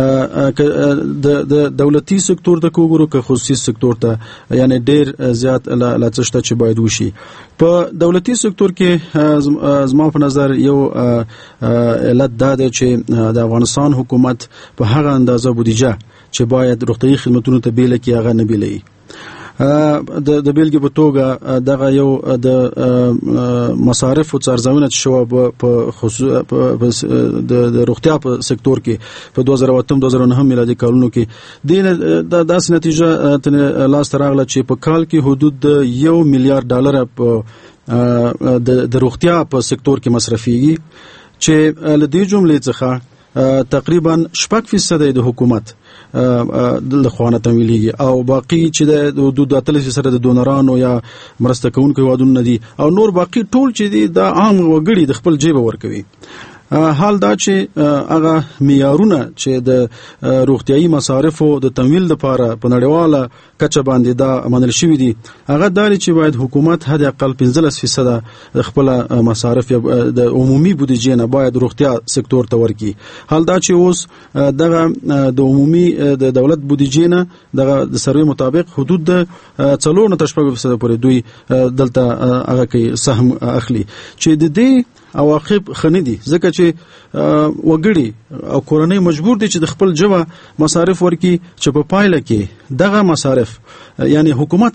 د دولتي سکتور ته وګورو که خصوصي سکتور ته، یعنی ډیر زیات لاڅشته چې باید وشي. په دولتي سکتور کې زما په نظر یو علت دا ده چې د افغانستان حکومت په هغه اندازه بودیجه چې باید روغتیايي خدماتونو ته بیل کې هغه نه بیلي. د بیلګې په توګه دغه یو د مصارف او څارځونه چې شو په د روغتیا په سکتور کې په 2008-2009 میلادي کالونو کې د داسې نتیجه لاس راغله چې په کال کې حدود $1 میلیارډ په د روغتیا په سکتور کې مصرفيږي، چې له دې جملې څخه تقریبا 6% د حکومت د خوانه تمویلېږي او باقی چې د حدود 30 سره د ډونرانو یا مرسته کوونکو هیوادونو دي او نور باقی ټول چې دي د عام وګړي د خپل جیب ورکوي. حال دا چې هغه معیارونه چې د روغتیايي مصارفو د تمویل لپاره په نړیواله کچه باندې دا منل شوی دي، هغه داري چې باید حکومت حد اقل 15% خپل مصارف د عمومي بودیجې نه باید روغتیا سکتور ته ورکړي. حال دا چې اوس دغه د عمومي د دولت بودیجې نه دغه د سروې مطابق حدود د 4.8% پورې دوی دلته هغه کې سهم اخلي، چې د دې عواقب خنه دي ځکه چې وګړي او کورنۍ مجبور دي چې د خپل ژبه مصارف ورکړي چې په پایله کې دغه مصارف یعنی حکومت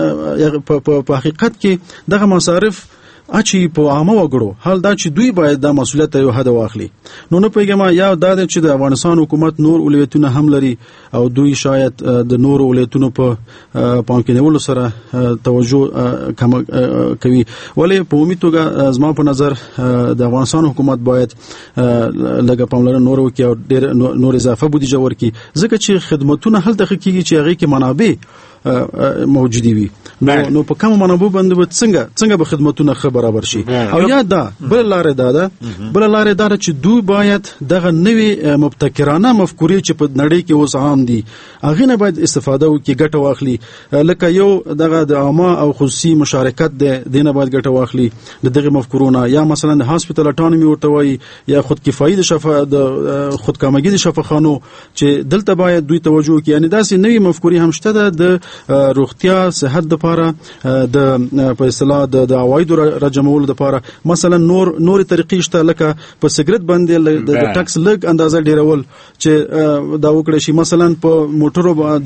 په حقیقت کې دغه مصارف اچي په عامه وګړو حال دا چې دوی باید د مسولیت یو حد واخلي. نو نه پیګما یا دا چې د افغانستان حکومت نور ولایتونه هم لري او دوی شاید د نور ولایتونو په پام کې نیولو سره توجه کم کوي، ولی په عمومي توګه زما په نظر د افغانستان حکومت باید لږه پاملرنه نور وکړي او ډېر نور اضافه بودیجه ورکړي، ځکه چې خدماتونه هلته کېږي چې هغه کې منابع موجودي وي. نو په کوم منابع باندې څنګه به خدماتونه برابر شي؟ او یا دا بل لارې دا چې دوی باید دغه نوې مبتکرانه مفکورې چې په نړۍ کې اوس عام دي هغه نه باید استفاده وکړي، ګټه واخلي. لکه یو دغه د عامه او خصوصي مشارکت دینه باید ګټه واخلي دغه مفکورونه، یا مثلا هاسپټل اټانومي ورته وایي، یا خود کفایي د خودکامګي د شفاخانو چې دلته باید دوی توجه وکړي. یعنی داسې نوې مفکورې هم شته د روغتیا صحت لپاره، د په اصطلاح د عوایدو راجمولو لپاره. مثلا نور طریقې شته، لکه په سیګریټ باندې د ټکس لګ اندازه ډیرول چې دا وکړي شي، مثلا په موټرو د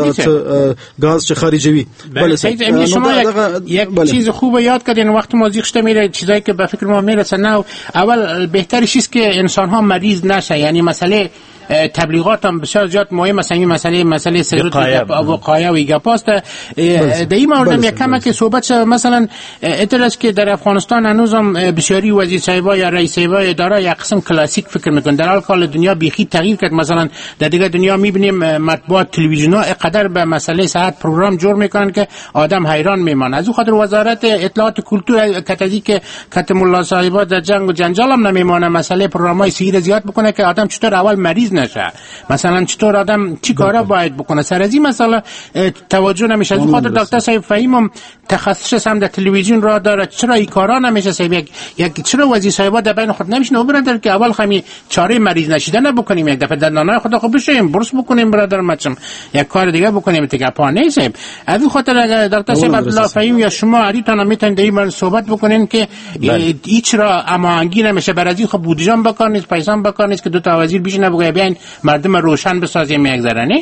غاز چې خارجوي. بله شما یک چیز خوب یاد کردین وقتی ما زیخته میره چیزایی که به فکر ما میرسه نه، اول بهترش است که انسان ها مریض نشه. یعنی مسئله تبلیغات هم بسیار زیاد مهم است. این مسئله سیگرت وقایه و ایگاپاست. در این مورد هم یک کمه که صحبت شد، مثلا اطلاعش که در افغانستان هنوز هم بسیاری وزیر صاحبا یا رئیس صاحبا اداره یک قسم کلاسیک فکر میکنن، در حال کال دنیا بیخی تغییر کرد. مثلا در دیگه دنیا میبینیم مطبوعات تلویزیون ها اقدر به مسئله صحت پروگرام جور میکنن که آدم حیران میمانه. از اون خاطر وزارت اطلاعات کلتور کتادی که کتم الله صاحبا در جنگ و جنجال هم نمیمانه، مسئله پروگرامای سیر زیاد بکنه که آدم چطور اول مریض نشه، مثلا چطور آدم چی کارا باید بکنه. سر از این مسئله توجه نمیشه. از خاطر دکتر صاحب فهیمم تخصصش هم در تلویزیون را داره، چرا این کارا نمیشه صاحب؟ یک چرا وزیر صاحبا در بین خود نمیشن برادر که اول خمی چاره مریض نشیدن بکنیم، یک دفعه دندانای خدا خوب بشیم برس بکنیم برادر، مچم یک کار دیگه بکنیم دیگه پا نیست. از این خاطر دکتر صاحب عبدالله فهیم یا شما عریتان میتونید در این صحبت بکنین که هیچ را امانگی نمیشه. برای خب بودجه هم بکار نیست، پیسه هم بکار نیست که دو تا وزیر بیشن بگه بیاین مردم روشن بسازیم یک ذره. نه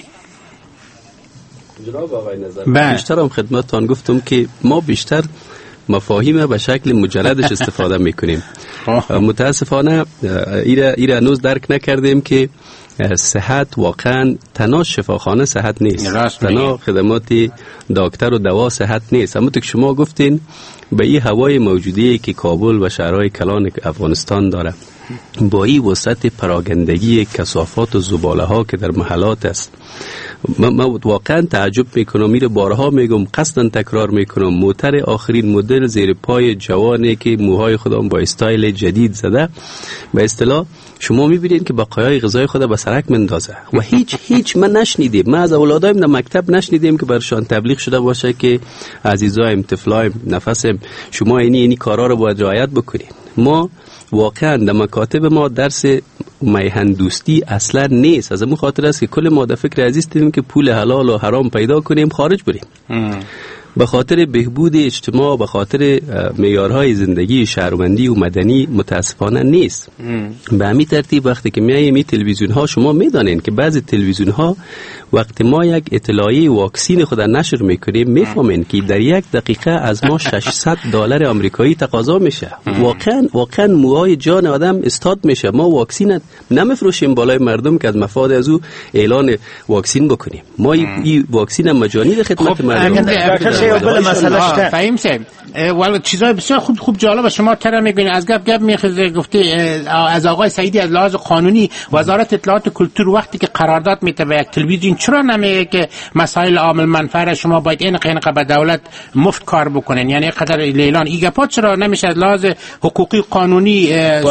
جناب آقای نظر، بیشتر هم خدمتتان گفتم که ما بیشتر مفاهیم به شکل مجردش استفاده میکنیم. متاسفانه ایره هنوز درک نکردیم که صحت واقعا تنها شفاخانه صحت نیست، تنها خدمات دکتر و دوا صحت نیست. همونطور که شما گفتین به این هوای موجودی که کابل و شهرهای کلان افغانستان داره، با این وسعت پراگندگی کثافات و زباله ها که در محلات است، من واقعا تعجب میکنم. میره بارها میگم، قصدن تکرار میکنم، موتر آخرین مدل زیر پای جوانی که موهای خودم با استایل جدید زده، به اصطلاح شما میبینید که بقایای غذای خود به سرک مندازه و هیچ من نشنیدیم، من از اولادایم در مکتب نشنیدیم که برشان تبلیغ شده باشه که عزیزایم، طفلایم، نفسم، شما اینی کارا رو باید رعایت بکنید. ما واقعا در مکاتب ما درس میهن دوستی اصلا نیست. از همون خاطر است که کل ما در فکر عزیز دیدیم که پول حلال و حرام پیدا کنیم خارج بریم. به خاطر بهبود اجتماع، به خاطر معیارهای زندگی شهروندی و مدنی متاسفانه نیست. به همین ترتیب وقتی که میاییم این تلویزیون ها، شما میدانین که بعضی تلویزیون ها وقتی ما یک اطلاعیه واکسین خود نشر میکنیم میفهمین که در یک دقیقه از ما $600 آمریکایی تقاضا میشه. واقعا موهای جان آدم استاد میشه. ما واکسین نمیفروشیم بالای مردم که از مفاد از او اعلان واکسین بکنیم. ما این واکسین مجانی در خدمت مردم. فهیم صاحب ولی چیزای بسیار خوب جالب شما تر میگین. از گپ میخواد گفتی از آقای سعیدی از لحاظ قانونی وزارت اطلاعات کلتور وقتی که قرارداد میته به یک تلویزیون چرا نمیگه که مسائل عامل منفعه شما باید این به دولت مفت کار بکنین؟ یعنی قدر اعلان ایگاپات چرا نمیشه از لحاظ حقوقی قانونی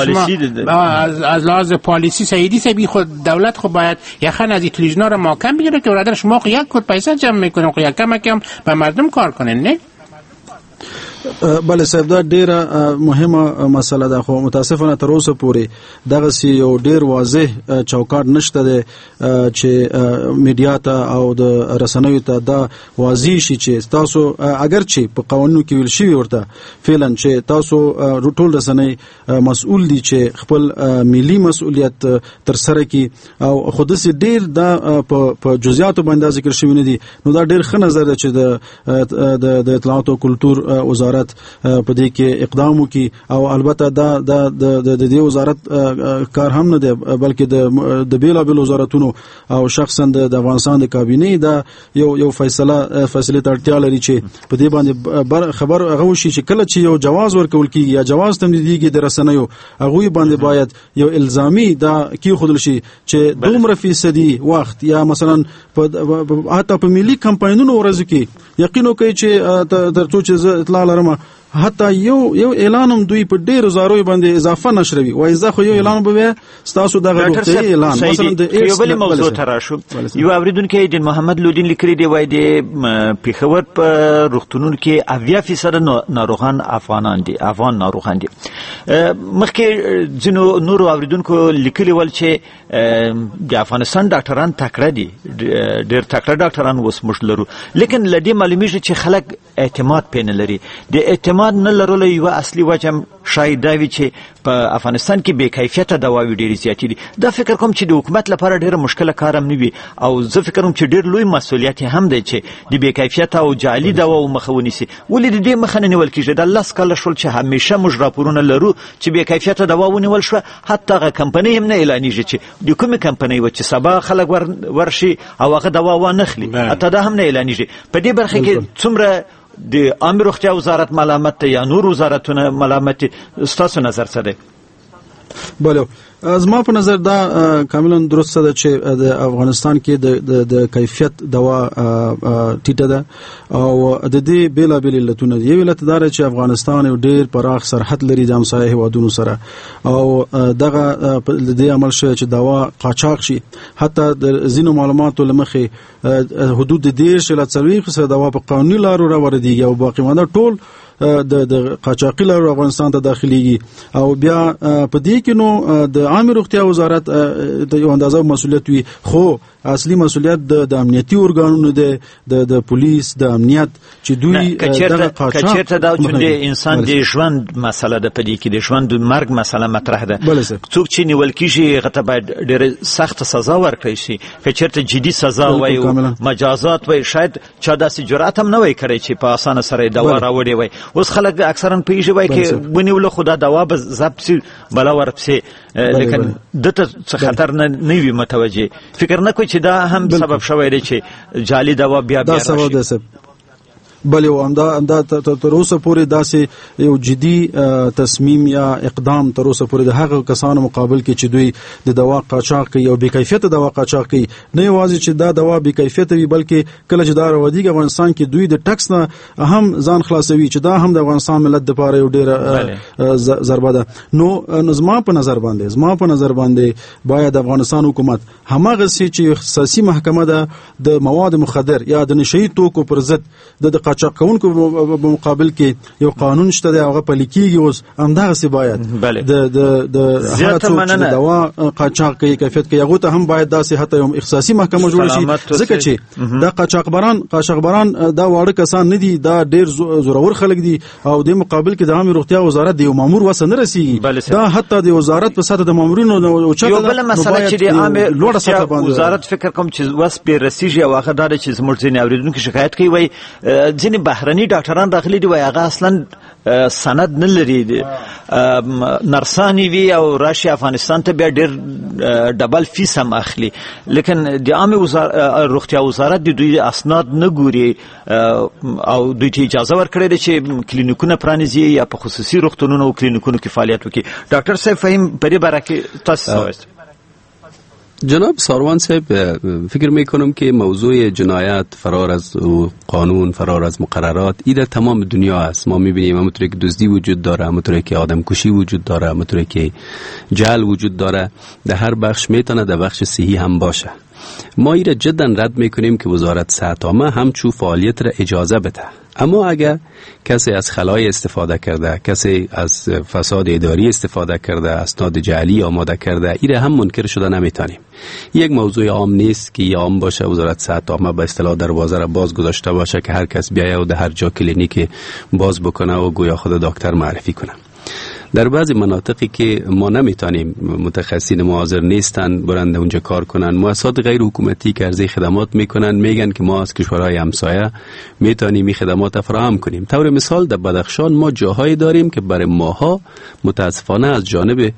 از لحاظ پالیسی سعیدی سبی خود دولت خود باید یخن از این تلویزیونا رو محکم بگیره که برادر شما یک کد پیسه جمع میکنین، یک کم به مردم کار کنین. نه بله صاحب دا ډیره مهمه مسله ده، خو متاسفانه تر اوسه پورې دغه یو ډیر واضح چوکاټ نشته ده چې میډیا ته او د رسنیو ته دا واضح شي چې تاسو اگر چې په قوانینو کې ویل شوی ورته فعلا چې تاسو ټول رسنۍ مسؤل دي چې خپل ملي مسؤلیت تر سره کی او خودسي ډیر دا په جزئیاتو باندې ذکر شوی نه دي. نو دا ډیر ښه نظر ده چې د اطلاعات او کلتور وزارت په دې کې اقدام وکړي او البته دا د دې وزارت کار هم نه دی بلکې د بیلابل وزارتونو او شخصا د افغانستان د کابینې دا یو فیصله ته اړتیا لري چې په دې باندې خبر هغه شي چې کله چې یو جواز ورکول کیږي یا جواز تمدیدیږي د رسنیو هغه باندې باید یو الزامي دا کی خودل شي چې دومره فیصدي وخت یا مثلا حتی په ملي کمپاینونو ورځ کې یقینو کوي چې ترڅو چې اطلاع لرم حتی یو اعلانم دوی په ډیر زارو باندې اضافه نشروي وای زه خو یو اعلان به تاسو دغه روغتي اعلان مثلا د یو بل موضوع تراشو یو اوریدونکو د محمد لودین لیکري دی وای د پیښور په روغتونونو کې 80% ناروغان افغانان دي ناروغان دي. مخکې ځینو نورو اوریدونکو لیکلي ول چې د افغانستان ډاکټران تکړه دي، ډیر تکړه ډاکټران اوس موږ لرو، لیکن لدی معلومیږي چې خلک اعتماد پېنه لري. د اعتماد نه لرلو یو اصلي وجه شاید دا وي چې په افغانستان کې بې کیفیته دواوې ډېرې زیاتې دي. دا فکر کوم چې د حکومت لپاره ډېره مشکله کار هم نه وي او زه فکر کوم چې ډېر لوی مسؤلیت هم دی چې د بې کیفیته او جعلي دواو مخه ونیسي. ولې د دې مخه نه نیول کېږي؟ دا 10 کاله شول چې همیشه موږ راپورونه لرو چې بې کیفیته دوا ونیول شوه، حتی هغه کمپنۍ هم نه اعلانېږي چې د کومې کمپنۍ وه چې سبا خلک ورشي او هغه دوا وانخلي، حتی دا هم نه اعلانېږي. په دې برخه کې څومره د عامه روغتیا وزارت ملامت یا نور وزارتونه ملامت؟ ستاسو نظر څه دی؟ بله زما په نظر دا کاملا درسته ده چې د افغانستان کې د کیفیت دوا ټیټه ده او د دې بیلابل علتونه دي. یو علت دا چې افغانستان یو ډیر پراخ سرحد لري د همسایه هیوادونو سره او دغه د دې عمل شوی چې دوا قاچاق شي. حتی د ځینو معلوماتو لمخې حدود 10-40% دوا په قانوني لارو راوړي او باقي مانده ټول د قاچاقي لارو افغانستان ته داخليږي او بیا په دې کې نو د عامه روغتیا وزارت د یو اندازه مسؤلیت وي، خو اصلي مسؤلیت د امنیتي ارګانونو د پولیس د امنیت چې دوی دغه قاچاق دا چې د انسان د ژوند مسله ده، په دې کې د ژوند د مرګ مسله مطرح ده. څوک چې نیول کیږي هغه ته باید ډېر سخت سزا ورکړي شي، که چېرته جدي سزا وای او مجازات وای شاید چا داسې جرأت هم نه وای کړی چې په اسانه سره دوا راوړي وای. اوس خلک اکثرا پیږي وای کې ونیول خدا دوا به ضبط سي بلا ورپسې، لیکن دته څه خطر نه وي متوجه. فکر نه کوي چې دا هم سبب شوی دی چې جعلي دوا بیا راشي. بله همدا تر اوسه پورې داسې یو جدي تصمیم یا اقدام تر اوسه پورې د هغه کسانو مقابل کې چې دوی د دوا قاچاق کوي او بې کیفیته دوا قاچاق کوي، نه یوازې چې دا دوا بې کیفیته وي بلکې کله چې دا راوځي افغانستان کې دوی د ټکس نه هم ځان خلاصوي چې دا هم د افغانستان ملت لپاره یو ډېره ضربه ده. نو زما په نظر باندې باید افغانستان حکومت هماغه چې اختصاصي محکمه ده د مواد مخدر یا د نشئی توکو پر ضد د قاچاق کوونکو په مقابل کې یو قانون شته دی، هغه پلي کېږي. اوس همدغه سی باید د هغه څوک چې دوا قاچاق کوي کیفیت کوي هغه ته هم باید داسې حتی یو اختصاصي محکمه جوړ شي، ځکه چې دا قاچاقبران دا واړه کسان نه دي، دا ډېر زورور خلک دي او د مقابل کې د عامه روغتیا وزارت د یو مامور وسه نه رسیږي. دا حتی د وزارت په سطح د مامورینو او چاته یو بل مسله چې د عامه لوړه سطح باندې وزارت فکر کوم چې وس په رسیږي او هغه دا چې زموږ ځینې اوریدونکو شکایت کوي وای ځینې بهرني ډاکټران داخلي دي وای هغه اصلا سند نه لري، نرسانی وی او راشي افغانستان ته بیا ډېر ډبل فیس هم اخلي، لیکن د عامه روغتیا وزارت د دوی اسناد نه ګوري او دوی ته اجازه ورکړې ده چې کلینیکونه پرانیزي یا په خصوصي روغتونونو او کلینیکونو کې فعالیت وکړي. ډاکټر صاحب فهیم په دې باره کې تاسو جناب ساروان صاحب فکر میکنم که موضوع جنایت فرار از قانون، فرار از مقررات این در تمام دنیا است. ما میبینیم همونطوری که دزدی وجود داره، همونطوری که آدم کشی وجود داره، همونطوری که جعل وجود داره، در هر بخش میتونه در بخش صحی هم باشه. ما ایره جدا رد میکنیم که وزارت صحت عامه همچو فعالیت را اجازه بده. اما اگر کسی از خلای استفاده کرده، کسی از فساد اداری استفاده کرده، اسناد جعلی آماده کرده، ایره هم منکر شده نمیتونیم. یک موضوع عام نیست که یا عام باشه وزارت صحت عامه به اصطلاح دروازه را باز گذاشته باشه که هر کس بیایه و در هر جا کلینیک باز بکنه و گویا خود دکتر معرفی کنه. در بعضی مناطقی که ما نمیتونیم، متخصصین ما حاضر نیستن برند اونجا کار کنن، مؤسسات غیر حکومتی که عرضه خدمات میکنن میگن که ما از کشورهای همسایه میتونیم این خدمات فراهم کنیم. طور مثال در بدخشان ما جاهایی داریم که برای ماها متاسفانه از جانب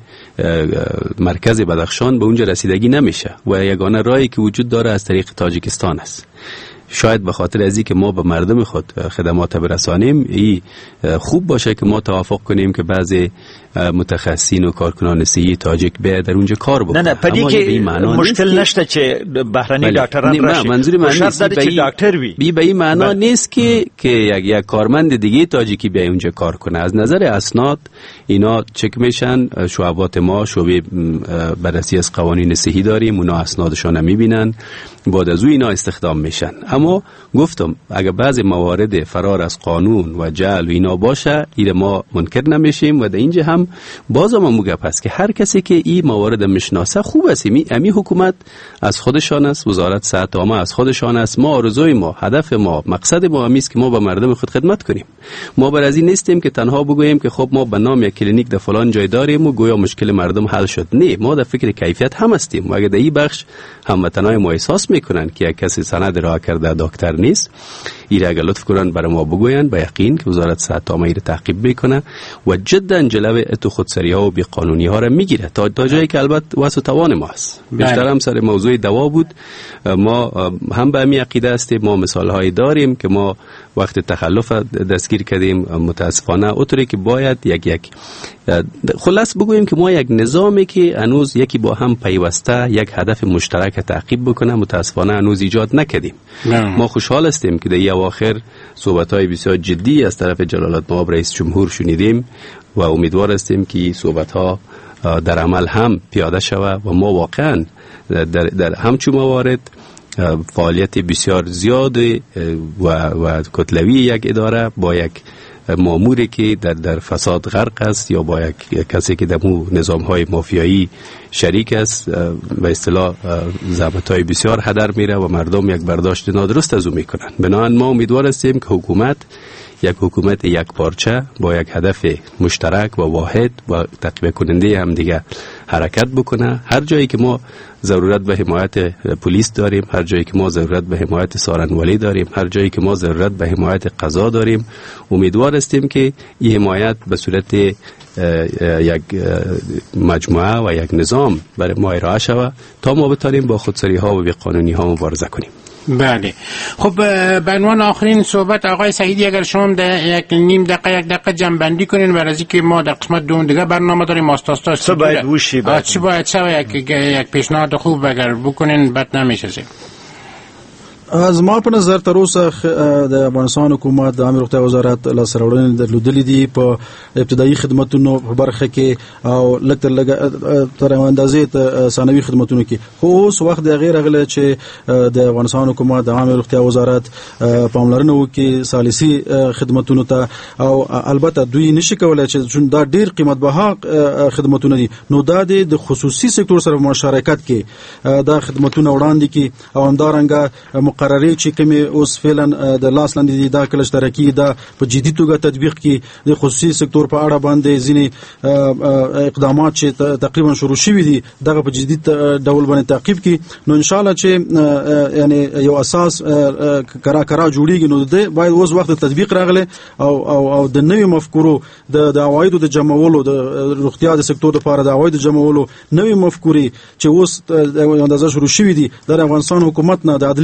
مرکز بدخشان به اونجا رسیدگی نمیشه و یگانه راهی که وجود داره از طریق تاجیکستان است. شاید به خاطر ازی که ما به مردم خود خدمات برسانیم، ای خوب باشه که ما توافق کنیم که بعضی متخصصین و کارکنان صحی تاجیک به در اونجا کار بکنن. نه پدی که مشکل نشته که بهرانی دکتران راشي. منظور من نیست که به این معنا نیست که یک کارمند دیگه تاجیکی به اونجا کار کنه. از نظر اسناد اینا چک میشن. شعبات ما شعبه بررسی از قوانین صحی داریم، اونا اسنادشون میبینن، بعد از اینا استخدام میشن. اما گفتم اگر بعضی موارد فرار از قانون و جعل و اینا باشه، ایره ما منکر نمیشیم و در اینجا هم بازم موگپ هست که هر کسی که این موارد مشناسه خوب است. امی حکومت از خودشان است، وزارت صحت عامه از خودشان است. ما آرزوی ما، هدف ما، مقصد ما همیست که ما به مردم خود خدمت کنیم. ما بر از این نیستیم که تنها بگوییم که خب ما به نام یک کلینیک در فلان جای داریم و گویا مشکل مردم حل شد. نه، ما در فکر کیفیت هم هستیم و اگر در این بخش هموطنای ما احساس میکنن که یک کسی سند راه کرده دکتر نیست، ایره اگر لطف کنن برای ما بگوین، با یقین که وزارت صحت عامه ایره تعقیب میکنه و جدا جلوه اتو خودسری ها و بیقانونی ها را میگیره تا جایی که البته واسه توان ما است. بیشتر هم سر موضوع دوا بود. ما هم به امی عقیده هستیم. ما مثال هایی داریم که ما وقت تخلف دستگیر کردیم متاسفانه اونطوری که باید یک خلاص بگوییم که ما یک نظامی که هنوز یکی با هم پیوسته یک هدف مشترک تعقیب بکنه متاسفانه هنوز ایجاد نکردیم. ما خوشحال هستیم که در این اواخر صحبت‌های بسیار جدی از طرف جلالت‌مآب رئیس جمهور شنیدیم و امیدوار هستیم که صحبت‌ها در عمل هم پیاده شود و ما واقعا در همچون موارد فعالیت بسیار زیاد و کتلوی یک اداره با یک ماموری که در فساد غرق است یا با یک کسی که در نظام‌های مافیایی شریک است به اصطلاح زحمت‌های بسیار هدر میره و مردم یک برداشت نادرست از او میکنن. بنابراین ما امیدوار هستیم که حکومت یک پارچه با یک هدف مشترک و واحد و تعقیب کننده هم دیگه حرکت بکنه. هر جایی که ما ضرورت به حمایت پلیس داریم، هر جایی که ما ضرورت به حمایت سارنوالی داریم، هر جایی که ما ضرورت به حمایت قضا داریم، امیدوار هستیم که این حمایت به صورت یک مجموعه و یک نظام برای ما ارائه شود تا ما بتانیم با خودسری ها و بیقانونی ها مبارزه کنیم. بله. خب به عنوان آخرین صحبت آقای سعیدی اگر شما در یک نیم دقیقه یک دقیقه جنبندی کنین برای از اینکه ما در قسمت دوم دیگه برنامه داریم استاد چه باید وشی چه باید یک پیشنهاد خوب اگر بکنین بد نمیشه. از ما په نظر تر اوسه د افغانستان حکومت د عامه روغتیا وزارت لاسته راوړنې درلودلې دي په ابتدایي خدماتونو په برخه کې او تر اندازې ثانوي خدماتونو کې. خو اوس وخت د غیر غله چې د افغانستان حکومت د عامه روغتیا وزارت پاملرنه وکړي ثالثي خدماتونو ته او البته دوی نشي کولای چې دا ډیر قیمت بها خدماتونه دي، نو دا د خصوصي سکتور سره مشارکت کې دا خدماتونه وړاندې کې او همدارنګه مقرری چې کومه اوس فعلا د لاس لاندې دي دا کله شترکی دا په جدي توګه تطبیق کې د خصوصي سکتور په اړه باندې ځینې اقدامات چې تقریبا شروع شوي دي دغه په جدي ډول باندې تعقیب کې، نو ان شاء الله چې یعنی یو اساس کرا جوړیږي، نو د باید اوس وخت تطبیق راغله او د نوې مفکورو د عوایدو د جمعولو د روغتیا د سکتور لپاره د عوایدو جمعولو نوې مفکورې چې اوس اندازه شروع شوي دي د افغانستان حکومت نه د عدلیه وزارت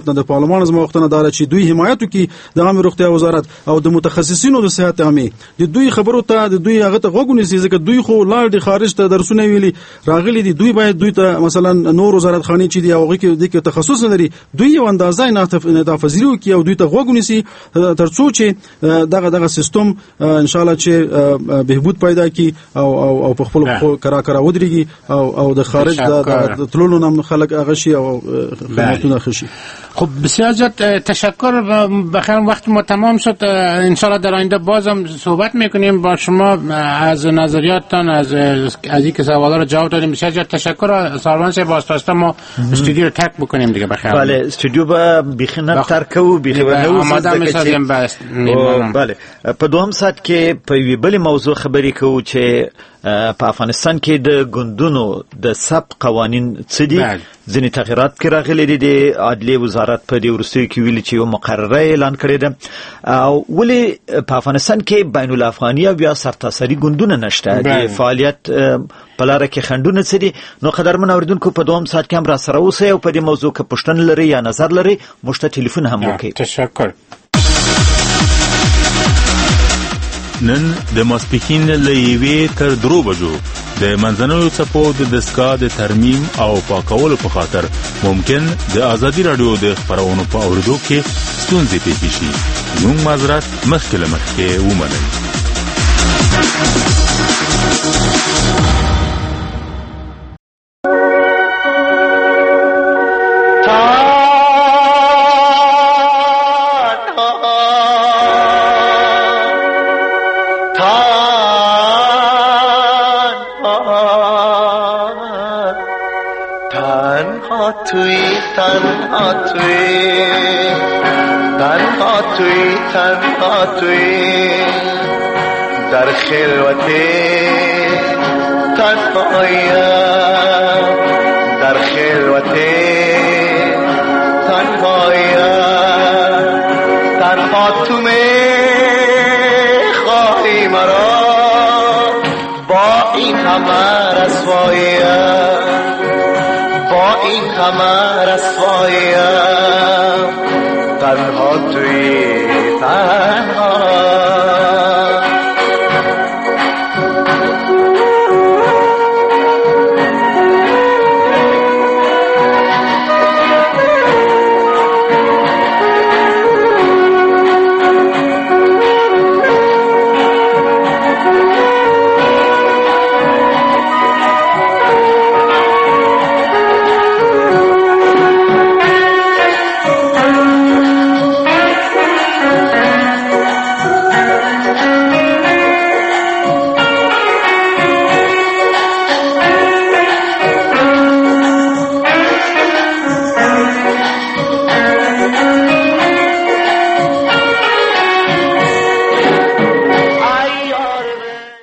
وزارت نه د پارلمان زما وختونه دار چې دوی حمایت کوي د عامه روغتیا وزارت او د متخصصینو د صحت عامه د دوی خبرو ته د دوی هغه ته غوګونی سي ځکه دوی خو لاړ دي خارج ته درسونه ویلي راغلي دي دوی باید دوی ته مثلا نور وزارت خاني چې دی هغه کې د تخصص لري دوی یو اندازه نه تفضیل کوي او دوی ته غوګونی سي ترڅو چې دغه سیستم ان شاء الله چې بهبود پیدا کی او په خپل کرا ودرېږي او د خارج د تلولو نام خلک هغه شي او خدماتونه خشي. خب بسیار زیاد تشکر. بخیر وقت ما تمام شد. انشالله در آینده بازم صحبت میکنیم با شما از نظریاتتان از این که سوالا رو جواب دادیم. بسیار زیاد تشکر. سروان صاحب واسطه ما استودیو رو ترک بکنیم دیگه. بخیر. بله استودیو با بیخنه ترک و بیخنه آماده میسازیم بس. بله په دوهم ساعت کې په وی بل موضوع خبرې کوو چې په افغانستان کې د ګوندونو د سبق قوانین څه دي ځینې تغیرات کې راغلي دي. د عدلیې وزارت په دې وروستیو کې ویلي چې یو مقرره اعلان کړې ده او ولې په افغانستان کې بین الافغاني او بیا سرتاسري ګوندونه نشته د فعالیت په لاره کې خنډونه څه دي. نو قدرمن اوریدونکو په دوهم ساعت کې هم را سره اوسئ او په دې موضوع کې پوښتنه لرئ یا نظر لرئ موږ ته ټلیفون هم وکړئ. تشکر. نن د ماسپښین له 1 تر 3 بجو د منځنوي څپو د دستګاه د ترمیم او پاکولو په خاطر ممکن د ازادي رادیو د خبرونو په اوریدو کې ستونزې پیښ شي. زموږ معذرت مخکې له مخکې ومنئ. تنها توی در خلوت تنهایم در خلوت تنهایم تنها تو میخواهی مرا با این همه رسواییم با این همه رسواییم تنها توی تنها